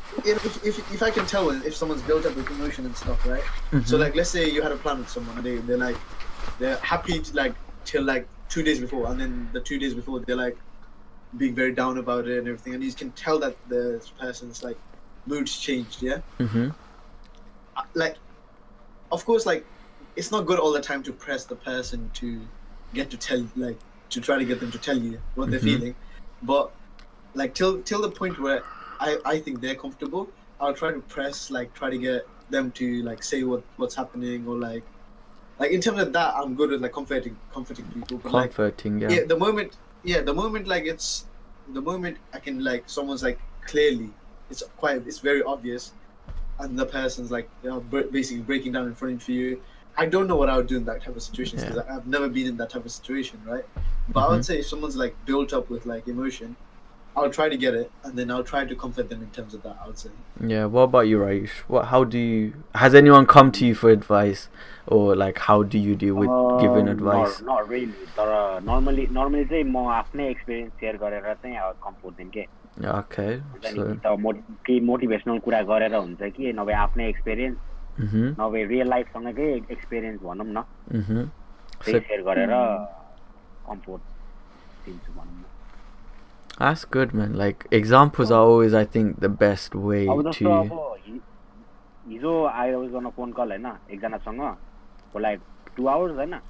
If I can tell if someone's built up with emotion and stuff, right? Mm-hmm. So like, let's say you had a plan with someone, and they're happy to, like, till like 2 days before, and then the 2 days before they're like being very down about it and everything, and you can tell that the person's like mood's changed, yeah. Mm-hmm. Like, of course, like, it's not good all the time to press the person to get to tell, like, to try to get them to tell you what they're feeling, but like till the point where I think they're comfortable, I'll try to press, like, try to get them to like say what's happening, or like in terms of that, I'm good with like comforting people. But Comforting, like, the moment like the moment I can, like, someone's like clearly it's very obvious, and the person's like, you know, basically breaking down in front of you. I don't know what I would do in that type of situation, because I've never been in that type of situation, right? But I would say if someone's like built up with like emotion, I'll try to get it, and then I'll try to comfort them in terms of that, I would say. Yeah. What about you, Raish? Has anyone come to you for advice, or like how do you deal with giving advice? Not really. तर normally चाहिँ म आफ्नै experience share गरेर चाहिँ अब comfort दिन्छु के. Okay. So केही मोटिभेसनल कुरा गरेर हुन्छ कि, नभए आफ्नै एक्सपिरियन्स, नभए रियल लाइफ सँगकै एक्सपिरियन्स भनौँ न, त्यही सेयर गरेर कम्फोर्ट दिन्छु भनौँ न. That's good, man. Like, examples are always, I think, the best way to... हिजो I was on a phone call Hahn एकजनासँग for like 2 hours Hahn,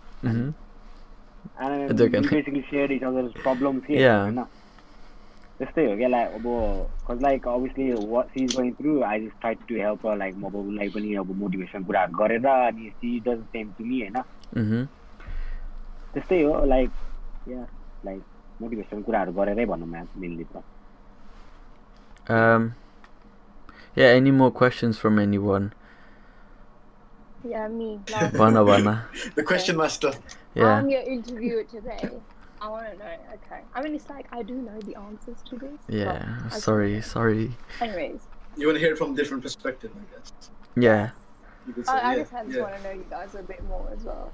and we basically shared each other's problems here हैन. त्यस्तै हो क्या, like, अब cause like obviously what she's going through, I just tried to help her, like, म उसलाई पनि अब motivation कुराहरु गरेर, अनि she does the same to me हैन. त्यस्तै हो, like, yeah, like motivation कुराहरु गरेरै भनौँ न मेनली त. Yeah, any more questions from anyone? Yeah, me. Bana. The question master. Yeah. I'm your interviewer today. I want to know. Okay. I mean, it's like I do know the answers to this. Yeah. Sorry. Anyways. You want to hear it from a different perspective, I guess. Yeah. You could say, I just want to know you guys a bit more as well.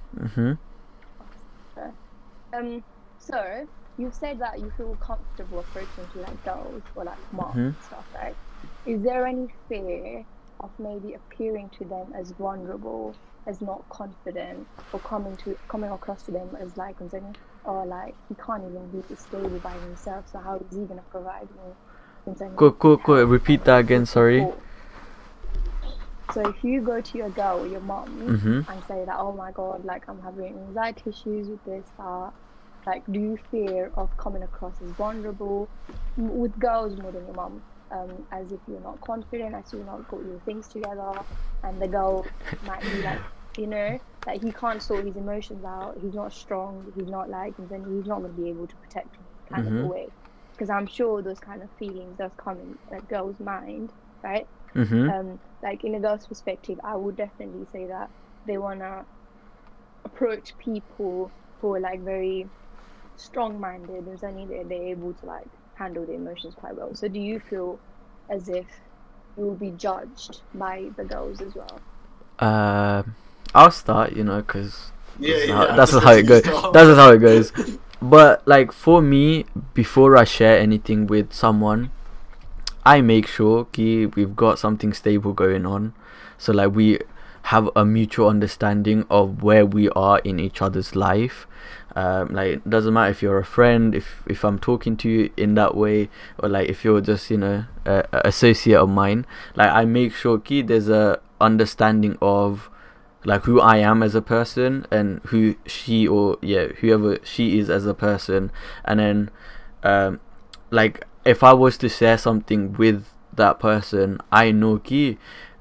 Okay. So you've said that you feel comfortable approaching to like girls or like moms and stuff, right? Is there any fear of maybe appearing to them as vulnerable, as not confident, or coming across to them as like, or like he can't even be stable by himself, so how is he gonna provide me? Go. Repeat that again. Sorry. So if you go to your girl or your mom and say that, oh my god, like I'm having anxiety issues with this, like, do you fear of coming across as vulnerable with girls more than your mom? As if you're not confident, as you're not got your things together, and the girl might be like, you know, like he can't sort his emotions out, he's not strong, he's not like, and then he's not going to be able to protect me kind of a way. Because I'm sure those kind of feelings does come in a girl's mind, right? Like in a girl's perspective, I would definitely say that they want to approach people who are like very strong-minded, and suddenly they're able to like handle the emotions quite well. So do you feel as if you will be judged by the girls as well? I'll start, because that's how it goes. That's how it goes. But like for me, before I share anything with someone, I make sure we've got something stable going on, so like we have a mutual understanding of where we are in each other's life. Like it doesn't matter if you're a friend, if I'm talking to you in that way, or like if you're just a associate of mine. Like I make sure there's a understanding of like who I am as a person and who she or whoever she is as a person. And then like if I was to share something with that person, I know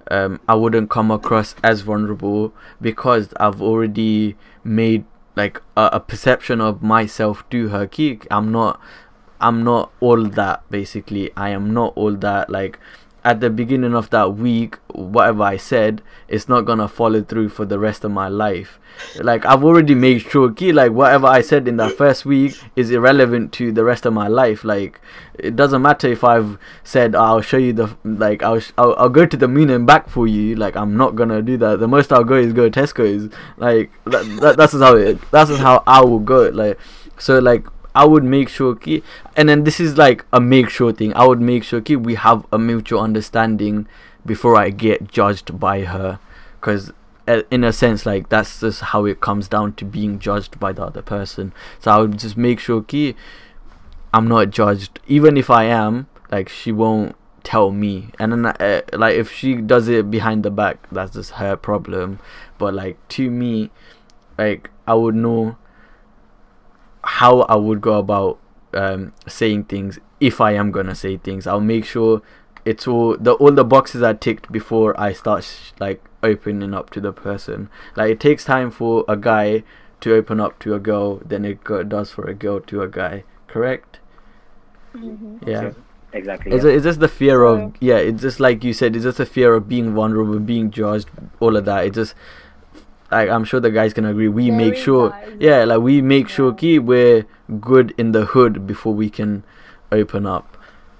I wouldn't come across as vulnerable because I've already made like a perception of myself to her. I'm not all that, basically. I am not all that. Like at the beginning of that week, whatever I said, it's not gonna follow through for the rest of my life. Like I've already made sure like whatever I said in that first week is irrelevant to the rest of my life. Like it doesn't matter if I've said I'll show you the like I'll go to the moon and back for you. Like I'm not gonna do that. The most I'll go is go to Tesco's. Like that's just how I will go. Like so like I would make sure and then this is like a make sure thing. I would make sure we have a mutual understanding before I get judged by her, because in a sense like that's just how it comes down to being judged by the other person. So I would just make sure I'm not judged. Even if I am, like she won't tell me, and then like if she does it behind the back, that's just her problem. But like to me, like I would know how I would go about saying things. If I am gonna say things, I'll make sure it's all the boxes are ticked before I start like opening up to the person. Like it takes time for a guy to open up to a girl than it does for a girl to a guy, correct? Yeah, exactly. It's just the fear of it's just like you said, it's just a fear of being vulnerable, being judged, all of that. It just like I'm sure the guys can agree, we make sure like we make sure we're good in the hood before we can open up.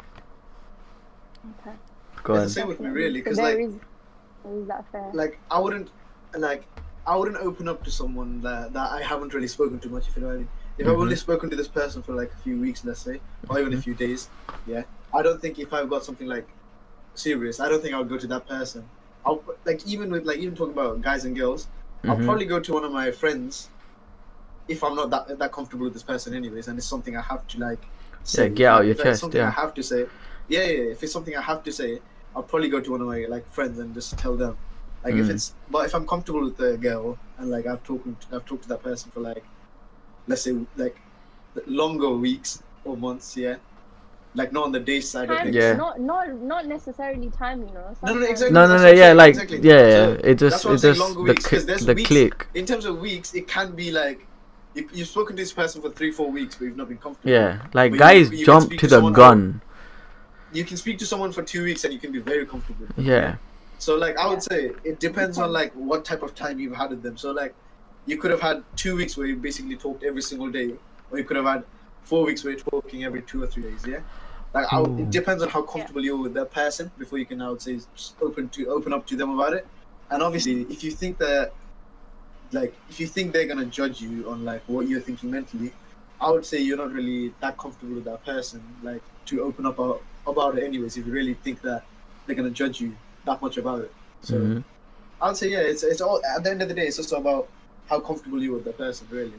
Okay. Go ahead. It's the same with me, really, because is that fair? like I wouldn't open up to someone that I haven't really spoken to much, if you know what I mean. If I've only spoken to this person for like a few weeks, let's say, or even a few days, I don't think if I've got something like serious, I don't think I would go to that person. I'll like even talking about guys and girls, I'll probably go to one of my friends if I'm not that comfortable with this person anyways, and it's something I have to like say. Get out your chest. Something I have to say. If it's something I have to say, I'll probably go to one of my like friends and just tell them. Like if I'm comfortable with the girl and like I've talked to that person for like, let's say like longer weeks or months, like not on the day side of things. Not necessarily time, you know. No, exactly. Like exactly. It just the click. In terms of weeks, it can be like you've spoken to this person for 3-4 weeks, but you've not been comfortable. Yeah, like but guys you jump to the gun. You can speak to someone for 2 weeks and you can be very comfortable. Yeah. So like I would say it depends on like what type of time you've had with them. So like you could have had 2 weeks where you basically talked every single day, or you could have had 4 weeks where you're talking every 2 or 3 days. Like it depends on how comfortable you're with that person before you can, I would say, just open up to them about it. And obviously, if you think they're gonna judge you on like what you're thinking mentally, I would say you're not really that comfortable with that person, like to open up about it anyways. If you really think that they're gonna judge you that much about it, so I would say it's all at the end of the day, it's just about how comfortable you are with the person, really.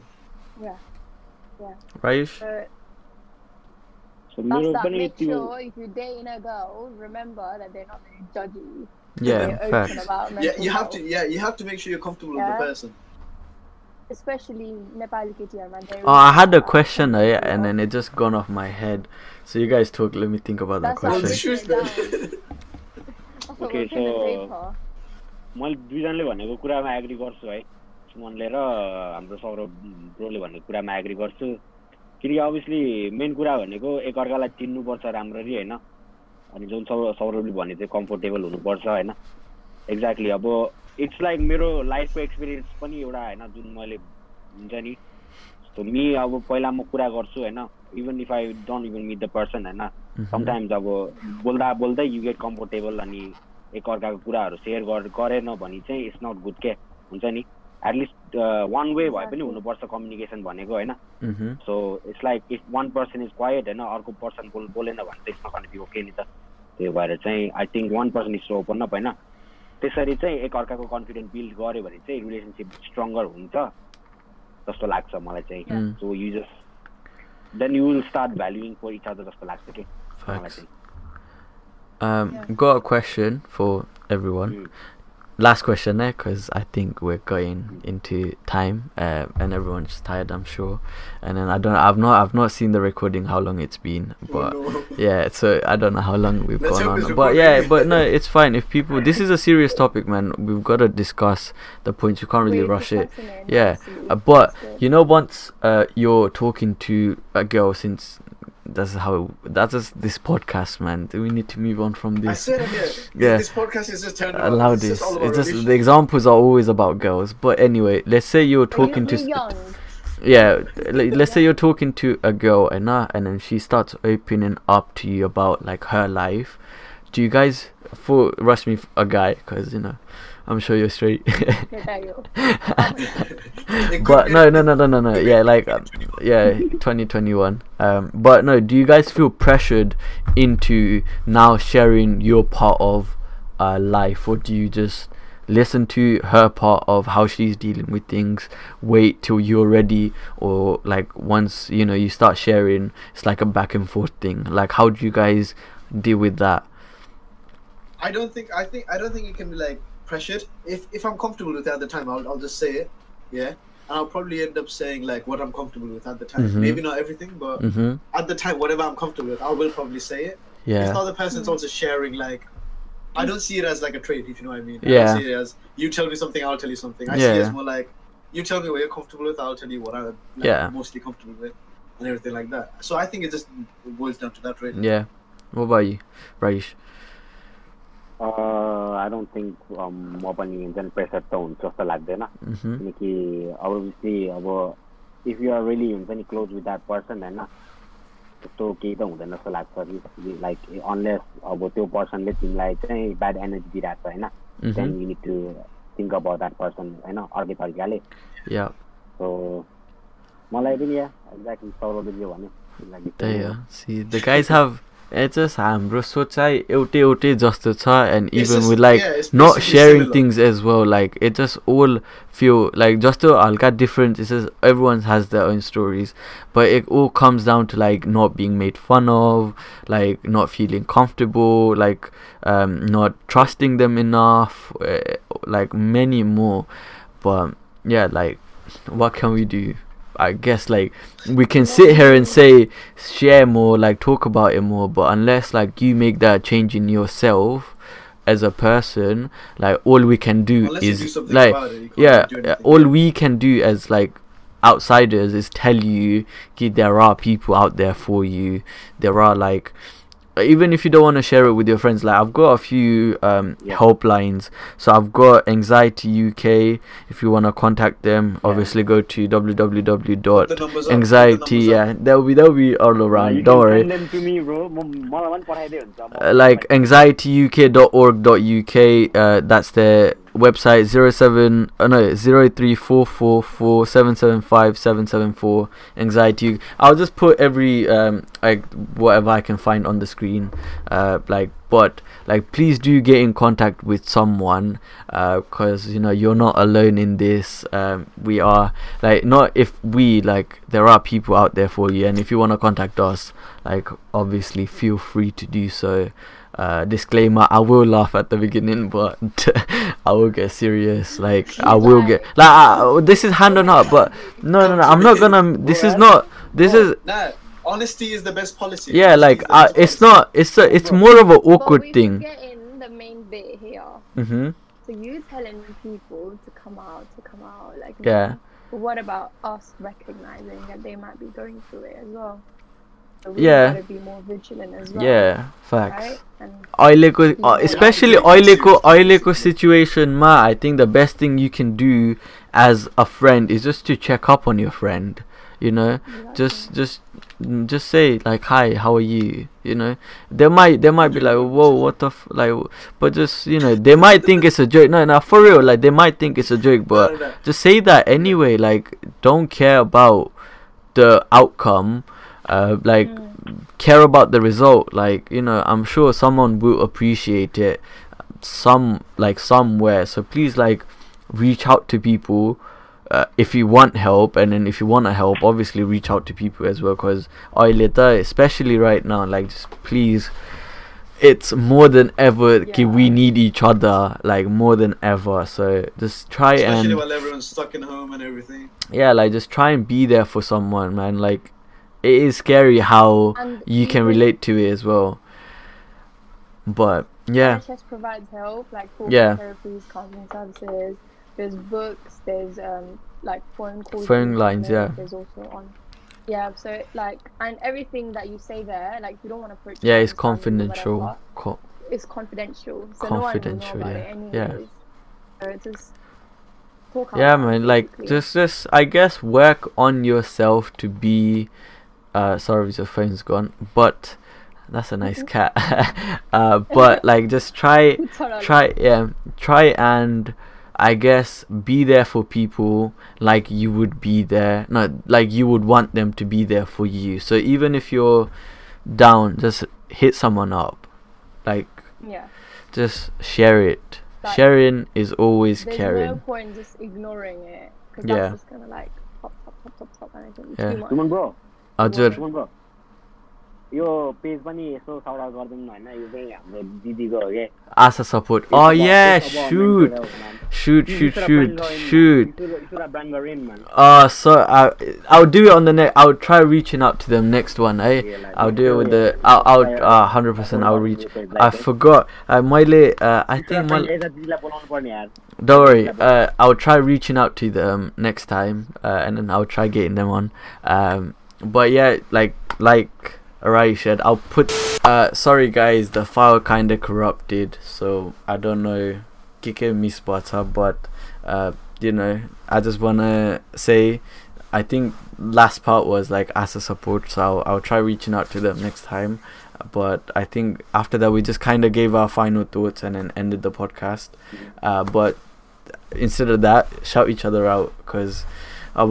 Right. So make sure if you date a girl, remember that they're not going to judge you. Fair. You have to make sure you're comfortable with the person. Especially Nepali KTR, man. I had a question and then it just gone off my head. So you guys talk. Let me think about that question. Okay, so मैले दुईजनाले भनेको कुरामा agree गर्छु है, सुमनले र हाम्रो सौरभ ब्रोले भनेको कुरामा agree गर्छु। किनकि अभियसली मेन कुरा भनेको एकअर्कालाई चिन्नुपर्छ राम्ररी हैन, अनि जुन सौरभले भने चाहिँ कम्फर्टेबल हुनुपर्छ हैन। एक्ज्याक्टली अब इट्स लाइक मेरो लाइफको एक्सपिरियन्स पनि एउटा हैन, जुन मैले हुन्छ नि सो अब पहिला म कुरा गर्छु हैन, even if I don't even meet the person हैन, समटाइम्स अब बोल्दा बोल्दै यु गेट कम्फर्टेबल अनि एकअर्काको कुराहरू सेयर गरेन भने चाहिँ इट्स नट गुड के हुन्छ नि। एटलिस्ट वान वे भए पनि हुनुपर्छ कम्युनिकेसन भनेको हैन। So it's like if one person is quiet हैन, अर्को पर्सन बोलेन भने त it's not gonna be okay नि त। त्यही भएर चाहिँ I think one person is open up हैन, त्यसरी चाहिँ एकअर्काको कन्फिडेन्स बिल्ड गर्यो भने चाहिँ रिलेसनसिप स्ट्रङ्गर हुन्छ जस्तो लाग्छ मलाई चाहिँ। So you just then you will start valuing for each other जस्तो लाग्छ के मलाई चाहिँ। Got a question for everyone. last question there, because I think we're going into time, and everyone's tired, I'm sure. And then I've not seen the recording, how long it's been, but yeah, so I don't know how long we've Let's gone hope on. it's But yeah, recording. but no, it's fine. If people, this is a serious topic, man. We've got to discuss the points. You can't really We're rush it. discussing it, Yeah, absolutely. but That's good. you know, once you're talking to a girl, since that's just this podcast, man. We need to move on from I this. said it here. Yeah. This podcast is just turned Allow It's this. just all about It's just relationships. the examples are always about girls. But anyway, let's say you're talking you're to young. yeah, let's say you're talking to a girl, and then she starts opening up to you about like her life. Do you guys, for rush me a guy, because you know I'm sure you're straight. Yeah, there you go. It could But be no. anything. Yeah, like 2021. But no, do you guys feel pressured into now sharing your part of life, or do you just listen to her part of how she's dealing with things, wait till you're ready, or like once you know you start sharing, it's like a back and forth thing? Like, how do you guys deal with that? I don't think it can be like pressured. If I'm comfortable with it at the time, I'll just say it. Yeah. And I'll probably end up saying like what I'm comfortable with at the time. Mhm. Maybe not everything, but Mm-hmm. at the time, whatever I'm comfortable with, I will probably say it. If the Yeah. other person's also sharing, like, I don't see it as like a trade, if you know what I mean. I Yeah. don't see it as you tell me something, I'll tell you something. I see it Yeah. as more like you tell me what you're comfortable with, I'll tell you what I'm like, Yeah. mostly comfortable with, and everything like that. So I think it just boils down to that, right? Yeah. What about you, Raish? I don't think म पनि हुन्छ नि pressure त हुन्छ जस्तो लाग्दैन Mm-hmm. किनकि obviously अब if you are really हुन्छ नि close with that person होइन त्यस्तो केही त हुँदैन जस्तो लाग्छ कि like unless अब त्यो पर्सनले तिमीलाई चाहिँ ब्याड एनर्जी दिइरहेको छ होइन Mm-hmm. then you need to think about that person होइन अर्कै तरिकाले Yeah. so मलाई पनि एक्ज्याक्टली सौरभले भन्यो There you are. See, the guys have. It's just हाम्रो सोचाइ एउटै जस्तो छ, and It's even just- with like yeah, it's not basically sharing similar. things as well, like it just all feel like just a halka different. It's just everyone has their own stories, but it all comes down to like not being made fun of, like not feeling comfortable, like not trusting them enough, like many more. But yeah, like what can we do? I guess like we can sit here and say share more, like talk about it more, but unless like you make that change in yourself as a person, like all we can do Unless you do is something like about it, you can't yeah, do anything. all we can do as like outsiders is tell you ki, there are people out there for you. There are like, even if you don't want to share it with your friends, like I've got a few helplines. So I've got Anxiety UK. If you want to contact them, obviously go to Put the numbers up, put the www.anxiety. numbers up. Yeah, they'll be all around. You Don't can worry. send them to me, bro. मलाई पनि पठाइदियो हुन्छ Like anxietyuk.org.uk. That's their website. 03444775 Anxiety. I'll just put every like whatever I can find on the screen. But please do get in contact with someone, because you know you're not alone in this. We are there are people out there for you, and if you want to contact us, like obviously feel free to do so. Disclaimer: I will laugh at the beginning, but I will get serious. Like I will get this is hand on heart, but no. I'm not gonna. This is not. This is. Nah, honesty is the best policy. Yeah, Honesty like is the best it's policy. not. It's more of an awkward But we thing. forget in the main bit here. Mm-hmm. So you telling people to come out, like Yeah. But what about us recognizing that they might be going through it as well? So we Yeah. gotta be more vigilant as well. Yeah, facts. Right? And Especially Oileko situation, ma. I think the best thing you can do as a friend is just to check up on your friend. You know, just say like, hi, how are you? You know, they might be like, whoa, what the but just, you know, they might think it's a joke. No, for real, like they might think it's a joke, but No. just say that anyway. Like, don't care about the outcome. Care about the result. Like, you know, I'm sure someone will appreciate it somewhere. So please, like, reach out to people if you want help, and then if you want to help, obviously reach out to people as well, because especially right now, like, just please it's more than ever we Yeah. need each other, like more than ever. So just try Especially and while everyone's stuck in home and everything. yeah, like just try and be there for someone, man. Like it is scary how And you can even relate to it as well. But yeah, NHS provides help, like talking Yeah. therapies, counseling services. There's books. There's like phone calls. Phone you can lines, yeah. make. There's also on. Yeah, so like, and everything that you say there, like you don't want to approach. yeah, it's someone's family or confidential. whatever, it's confidential, so no one will know Confidential, about yeah. it anyways. Yeah. So it's just talk out Yeah, loud, man. Like basically. just I guess work on yourself to be. Sorry, your phone's gone. But that's a nice cat. But like just try It's alright. try and I guess be there for people like you would be there, not like you would want them to be there for you. So even if you're down, just hit someone up, like Yeah. just share it. Like, Sharing is always There's caring. no point just ignoring it, because Yeah. that's just gonna like pop, and it's Yeah. too much. Suman bro हजुर Suman bro यो page पनि यसो shout out गरिदिनु न होइन यो चाहिँ हाम्रो दिदीको हो के Asa support. Oh yeah, shoot. Shoot. Brand गरेन man. So I'll do it on the next. I'll try reaching out to them next one. I'll do it with the. I'll 100%. I'll reach. I forgot. मैले I think दिदीलाई बोलाउनु पर्ने यार. don't worry. I'll try reaching out to them next time, and then I'll try getting them on. But yeah, like Arai said, I'll put. Sorry guys, the file kinda corrupted, so I don't know. Kike misbata, but you know, I just wanna say, I think last part was like as a support, so I'll try reaching out to them next time. But I think after that we just kind of gave our final thoughts and then ended the podcast. But instead of that, shout each other out, because I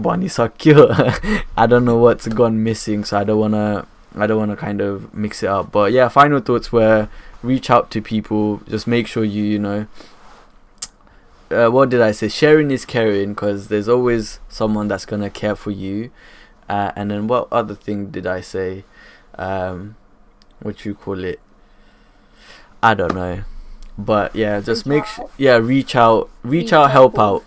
don't know what's gone missing, so I don't wanna kind of mix it up. But yeah, final thoughts were reach out to people, just make sure you know, what did I say, sharing is caring, because there's always someone that's gonna care for you. And then what other thing did I say? What you call it, I don't know. But yeah, just reach out, help out,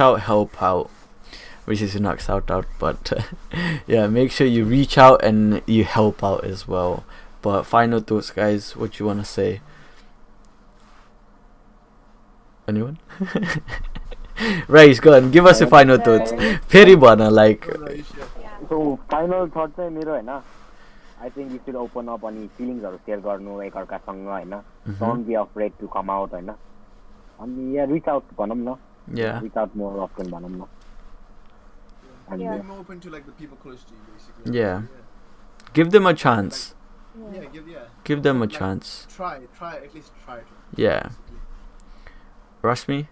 which is not shout out, but yeah, make sure you reach out and you help out as well. But final thoughts, guys, what you want to say? Anyone? Right, go on, give us your final thoughts. Peri bana, like. So final thought चाहिँ मेरो हैन, I think you should open up अनि फिलिङ्सहरु share गर्नु एकअर्कासँग हैन. Don't be afraid to come out हैन. अनि yeah, reach out भनौं न. Yeah. Reach out more often भनौं न. And Yeah. Be more open to like the people close to you, basically. Yeah. Give them a chance. Yeah, Give them a like, chance. Try, at least try to. Yeah. Basically. Rashmi?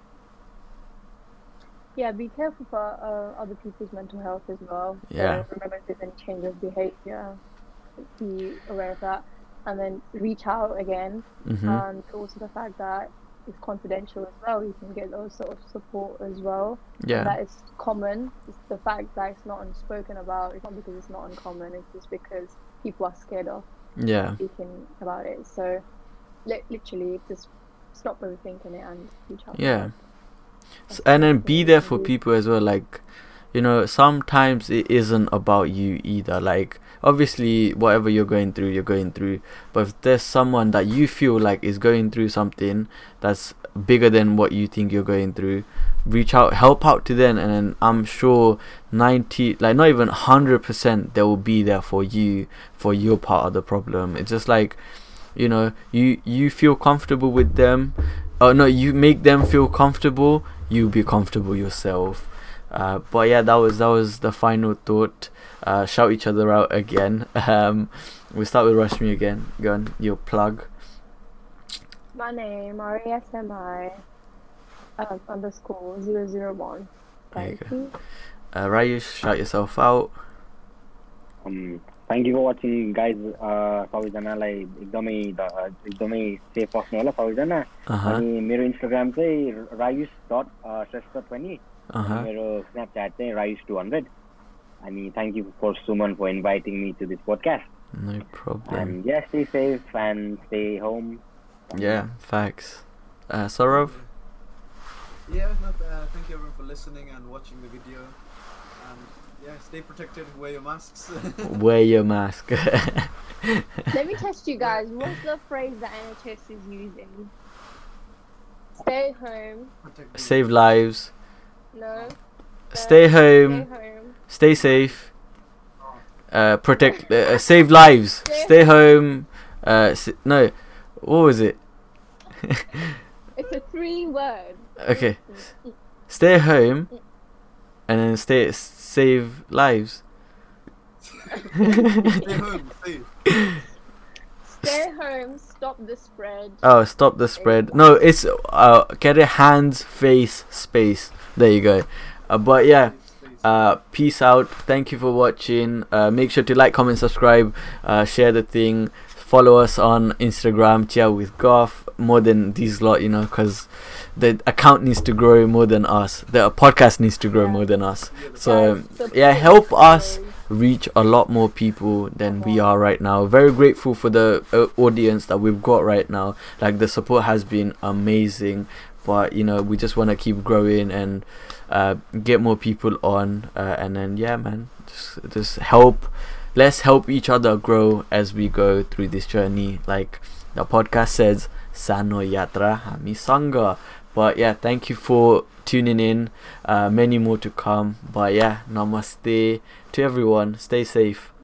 Yeah, be careful for other people's mental health as well. Yeah. So remember if there's any change of behavior, be aware of that, and then reach out again. And also the fact that it's confidential as well. You can get those sort of support as well. Yeah. And that is common. It's the fact that it's not unspoken about. It's not because it's not uncommon. It's just because people are scared of Yeah. speaking about it. So literally, just stop overthinking it and reach out. Yeah. And then be there for people as well. Like, you know, sometimes it isn't about you either. Like, obviously, whatever you're going through. But if there's someone that you feel like is going through something that's bigger than what you think you're going through, reach out, help out to them, and then I'm sure 90, like not even 100%, they will be there for you, for your part of the problem. It's just like, you know, you feel comfortable with them. Oh no, you make them feel comfortable, you be comfortable yourself. But yeah, that was the final thought. Shout each other out again. We'll start with Rashmi again. Go on, your plug. My name RASMI _ 001. Thank you. Rayush, shout yourself out. Thank you for watching, guys. सबैजनालाई एकदमै safe बस्नु होला सबैजना. अनि मेरो Instagram चाहिँ rayush.shrestha20, मेरो Snapchat चाहिँ rayush200. अनि thank you for Suman for inviting me to this podcast. No problem. And yeah, stay safe and stay home. Yeah, facts. Saurav? Yeah, no, thank you everyone for listening and watching the video. And yeah, stay protected, wear your masks. Wear your mask. Let me test you guys. What's the phrase that NHS is using? Stay home. Protect the- Save lives. No. Stay home. Stay home. Stay safe. Protect. Save lives. Stay home. No. What was it? It's a 3-word. Okay. Stay home. And then save lives. Stay home, safe. Stay home. Stop the spread. Oh, stop the spread. No, it's get it hands, face, space. There you go. But yeah. Peace out. Thank you for watching. Make sure to like, comment, subscribe, share the thing, follow us on Instagram, Chia with Goff, more than these lot, you know, because the account needs to grow more than us, the podcast needs to grow more than us. So yeah, help us reach a lot more people than we are right now. Very grateful for the audience that we've got right now. Like, the support has been amazing, but you know, we just want to keep growing and get more people on, and then yeah, man, just help. Let's help each other grow as we go through this journey. Like the podcast says, Sano Yatra Hami Sangha. But yeah, thank you for tuning in. Many more to come. But yeah, namaste to everyone. Stay safe.